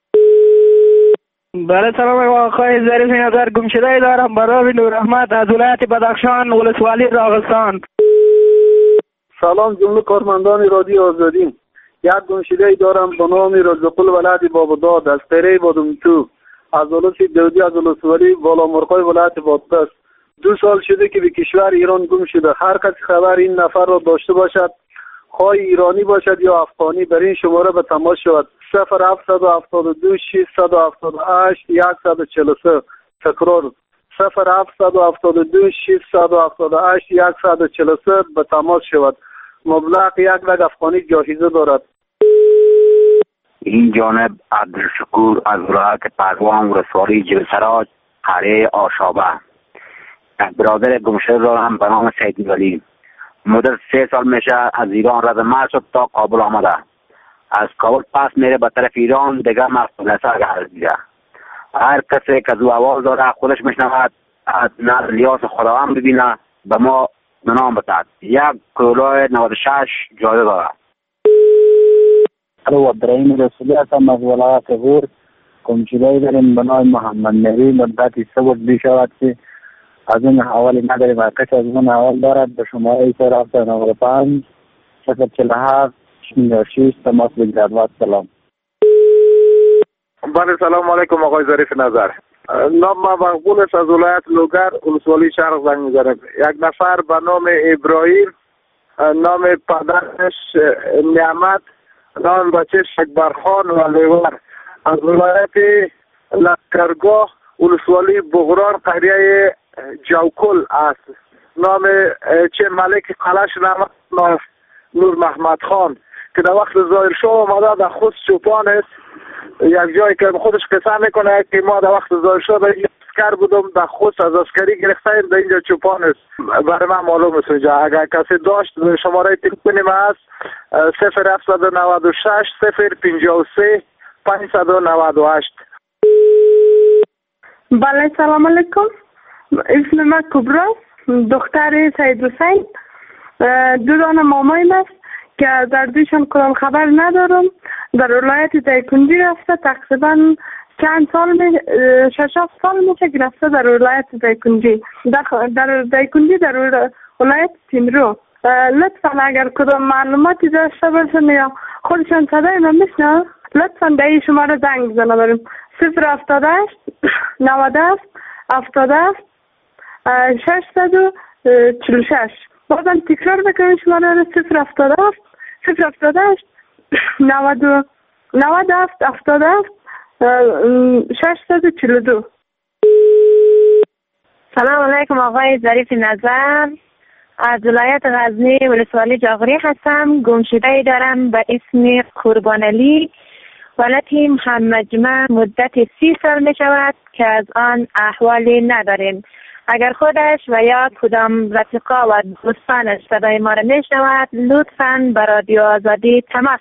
[SPEAKER 24] بله سلام آقای ظریف نظر. گمشده دارم برای نور احمد از ولایت بدخشان ولسوالی راغستان.
[SPEAKER 7] سلام جمله کارمندان رادیو آزادی. یک گمشده دارم به نام رزقل ولد بابداد از قریه بادمتو از ولس دودی از ولسوالی بالا مرغای ولایت بادغیس. 2 سال شده که به کشور ایران گم شده. هر کسی خبر این نفر را داشته باشد خواه ایرانی باشد یا افغانی در این شماره به تماس شود 0772 678 143. تکرار 0772 678 143 به تماس شود. مبلغ 1 لک افغانی جایزه دارد.
[SPEAKER 25] این جانب عبدالشکور از ولایت پهلوان ولسوالی جلسراج قریه آشابه. یک برادر گمشده دارم به نام سید ولی. مدت 3 سال میشه از ایران رد مرد شد تا کابل آمده. از کابل پس میره به طرف ایران دیگه مفقود الاثر گردیده. هر کسی که زو آواز داره خودش میشنود از نظر لیاس خداوند ببینه به ما نام بتد. 1 کولای 96 جایزه داره.
[SPEAKER 9] الو ابراهیم رسولی هستم از ولایت غور. گمشده داریم به نام محمد نبی. مدتی ثبت میشود که از اون حوالی نداریم. هر کسی از اون حوال دارد به شماره 0795 047 66 تماس بگیرد. و سلام.
[SPEAKER 10] بله سلام علیکم آقای ظریف نظر. نام مقبول است از ولایت لوگر ولسوالی شرق زنگ می‌زنم. یک نفر به نام ابراهیم نام پدرش نعمت نام بچه‌ش اکبرخان و لیور از ولایت لشکرگاه ولسوالی بغران قریه جوکل است. نام چه ملک قلش نام نور محمد خان که در وقت ظاهر شاه آمده در خود چوپان است. یک جایی که خودش قصه میکنه که ما در وقت ظاهر شاه در اینجا اسکر بودم در خود از اسکری گرفتیم در اینجا چوپان است. برای من معلوم است اینجا اگر کسی داشت شماره تلفنی ما است 0796 053 598.
[SPEAKER 26] بله سلام علیکم. اسم من کبرا دختر سید حسین. 2 دانه مامایم است که در دویشان کدام خبر ندارم. در ولایت دایکنډي رفته تقریبا چند سال 6 سال میشه که رفته در ولایت دایکنډي. در دایکنډي در ولایت تیمرو. لطفا اگر کدام معلوماتی داشته باشن یا خودشان صدای من میشنن لطفا در این شماره زنگ بزنه بریم 078 97 77 646. بازم تکرار بکنیم شماره رو 078 078 97 77 642.
[SPEAKER 27] سلام علیکم آقای ظریف نظر. از ولایت غزنی ولسوالی جاغری هستم. گمشده دارم به اسم قربان علی ولایت محمد جمع. مدت 30 سال می شود که از آن احوالی نداریم. اگر خودش و یا کدام رفیقا و دوستانش صدای ما را میشنود لطفاً به رادیو آزادی تماس.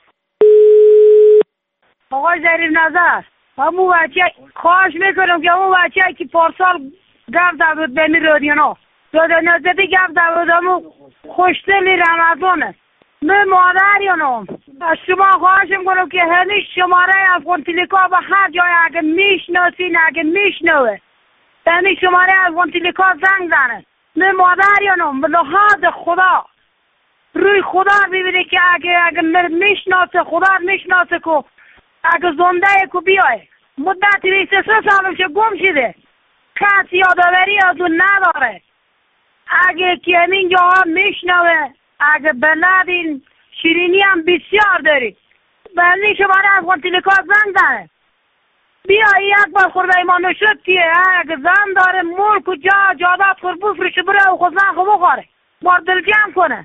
[SPEAKER 28] آقای ظریف نظر همون بچه خواهش میکنم که اون بچه که پارسال گفت دارود به می رادیونا داده نزدی گفت دارود همون خوشتلی رمضان است نه مادریانم شما خواهشم کنم که همین شماره افغان تلکا به هر جای اگه میشناسین اگه میشنوه همین شماره افغان تلکا زنگ زنه. نه مادریانم به لحاظ خدا روی خدا ببینه که اگه میشناسه خدا میشناسه که اگه زنده که بیای مدت 23 سالش گم شده کسی یادآوری از اون نداره. اگه که همین جاها میشنوه اگه بلدین شیرینی هم بسیار داری بلنی شماره افغان تلکا زنگ زنه بیایی یک بار خورده ایمان نشد که اگه زن داره ملک و جادات خور بفرشه بره و خود زن خود بخوره بار دل جمع کنه.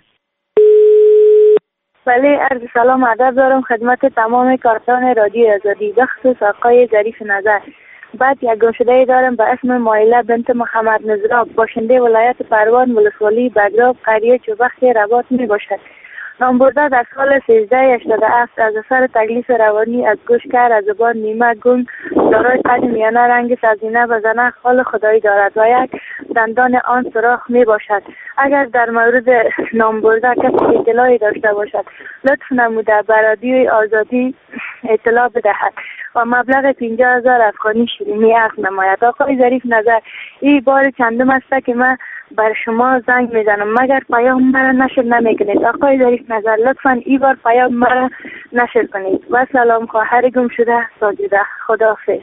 [SPEAKER 1] بله عرض سلام ادب دارم خدمت تمام کارکنان رادیو آزادی بخصوص آقای ظریف نظر. بعد یک گمشده دارم به اسم مایله بنت محمد نظراب باشنده ولایت پروان ولسوالی بگراب قریه چوبخت رباط می باشد. نامبرده در سال 1387 از اثر تکلیف روانی از گوش کر از زبان نیمه گنگ دارای قد میانه رنگ سبزینه و زنه خال خدایی دارد و یک دندان آن سوراخ می باشد. اگر در مورد نامبرده کسی اطلاعی داشته باشد لطف نموده به رادیوی آزادی اطلاع بدهد و مبلغ 50,000 افغانی شیرینی عقد نماید. آقای ظریف نظر این بار چندم است که من بر شما زنگ میزنم مگر پیام مرا نشر نمیکنید. آقای ظریف نظر لطفا این بار پیام مرا نشر کنید. و سلام خواهر گم شده ساجده. خداحافظ.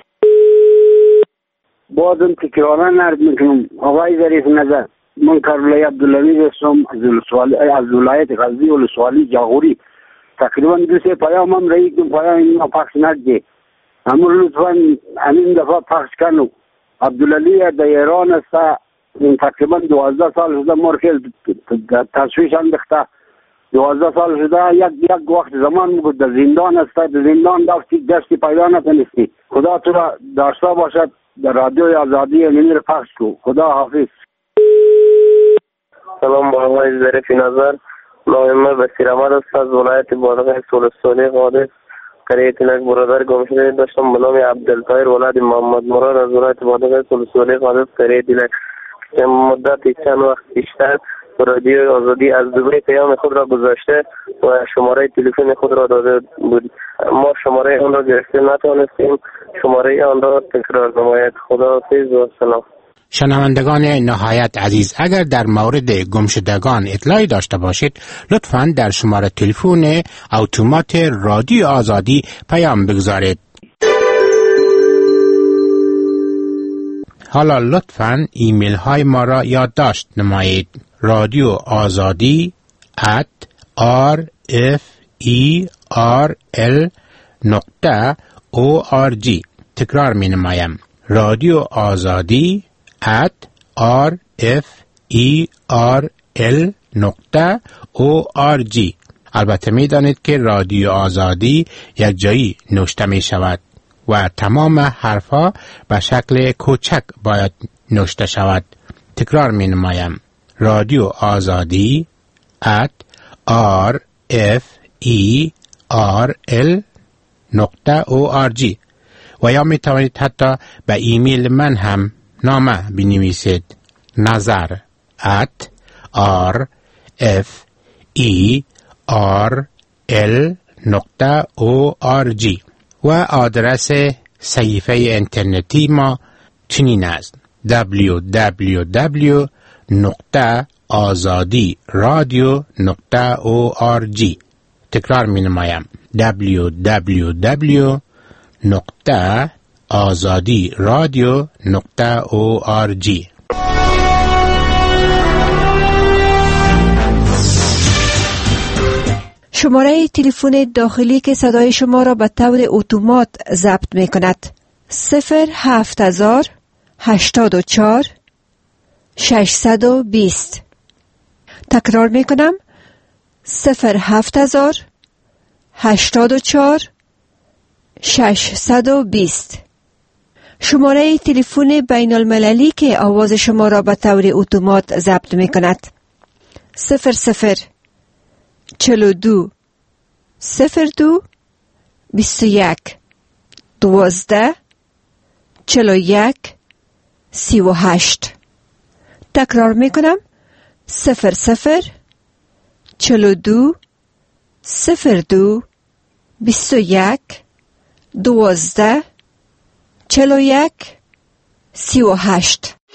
[SPEAKER 2] بازم تکرارا عرض میکنم آقای ظریف نظر من کربلای عبدالحمید هستم از ولایت غزنی ولسوالی جاغوری. تقریبا 2-3 پیام هم رایی که پیام این پخش نکرده همون لطفا همین دفعه پخش کنو. عبدالعلی در ایران است تقریبا 12 سال شده مرکز تصویش انداخته 12 سال شده یک وقت زمان بود در زندان است در زندان دستی پیدا نتونستی. خدا تو را داشته باشد در رادیو آزادی نمیر پخش کو. خدا حافظ.
[SPEAKER 3] سلام با آقای ظریف نظر نام بسیر احمد است از ولایت بادغیس ولسوالی قادس قریه تلک برادر گم شده داشتم به نام عبدالطاهر ولد محمد مراد از ولایت بادغیس ولسوالی قادس قریه تلک مدت چند وقت بیشتر رادیو آزادی از دبی پیام خود را گذاشته و شماره تلفن خود را داده بود. ما شماره آن را گرفته نتوانستیم شماره آن را تکرار نماید. خداحافظ و سلام.
[SPEAKER 16] شنوندگان نهایت عزیز اگر در مورد گمشدگان اطلاعی داشته باشید لطفاً در شماره تلفن اتومات رادیو آزادی پیام بگذارید. حالا لطفاً ایمیل های ما را یادداشت نمایید. رادیو آزادی @RFERL.org. تکرار می نمایم. رادیو آزادی @RFERL.org. البته می دانید که رادیو آزادی یک جایی نوشته می شود و تمام حرفها به شکل کوچک باید نوشته شود. تکرار می نمایم. رادیو آزادی @RFERL.org. و یا می توانید حتی به ایمیل من هم نامه بنویسید. نظر @RFERL.org. و آدرس صفحه اینترنتی ما چنین است: www.azadiradio.org. تکرار می نمایم. www.azadiradio.org.
[SPEAKER 11] شماره تلفن داخلی که صدای شما را به طور اتومات ضبط می کند 07084 620. تکرار می کنم 07084 620. شماره تلفن بین المللی که آواز شما را به طور اتومات ضبط می کند 0042 02 21 12 41 38. تکرار می کنم 0042 02 21 12 41 38.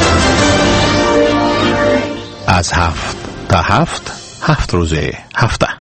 [SPEAKER 12] از 7 تا 7 روز هفته.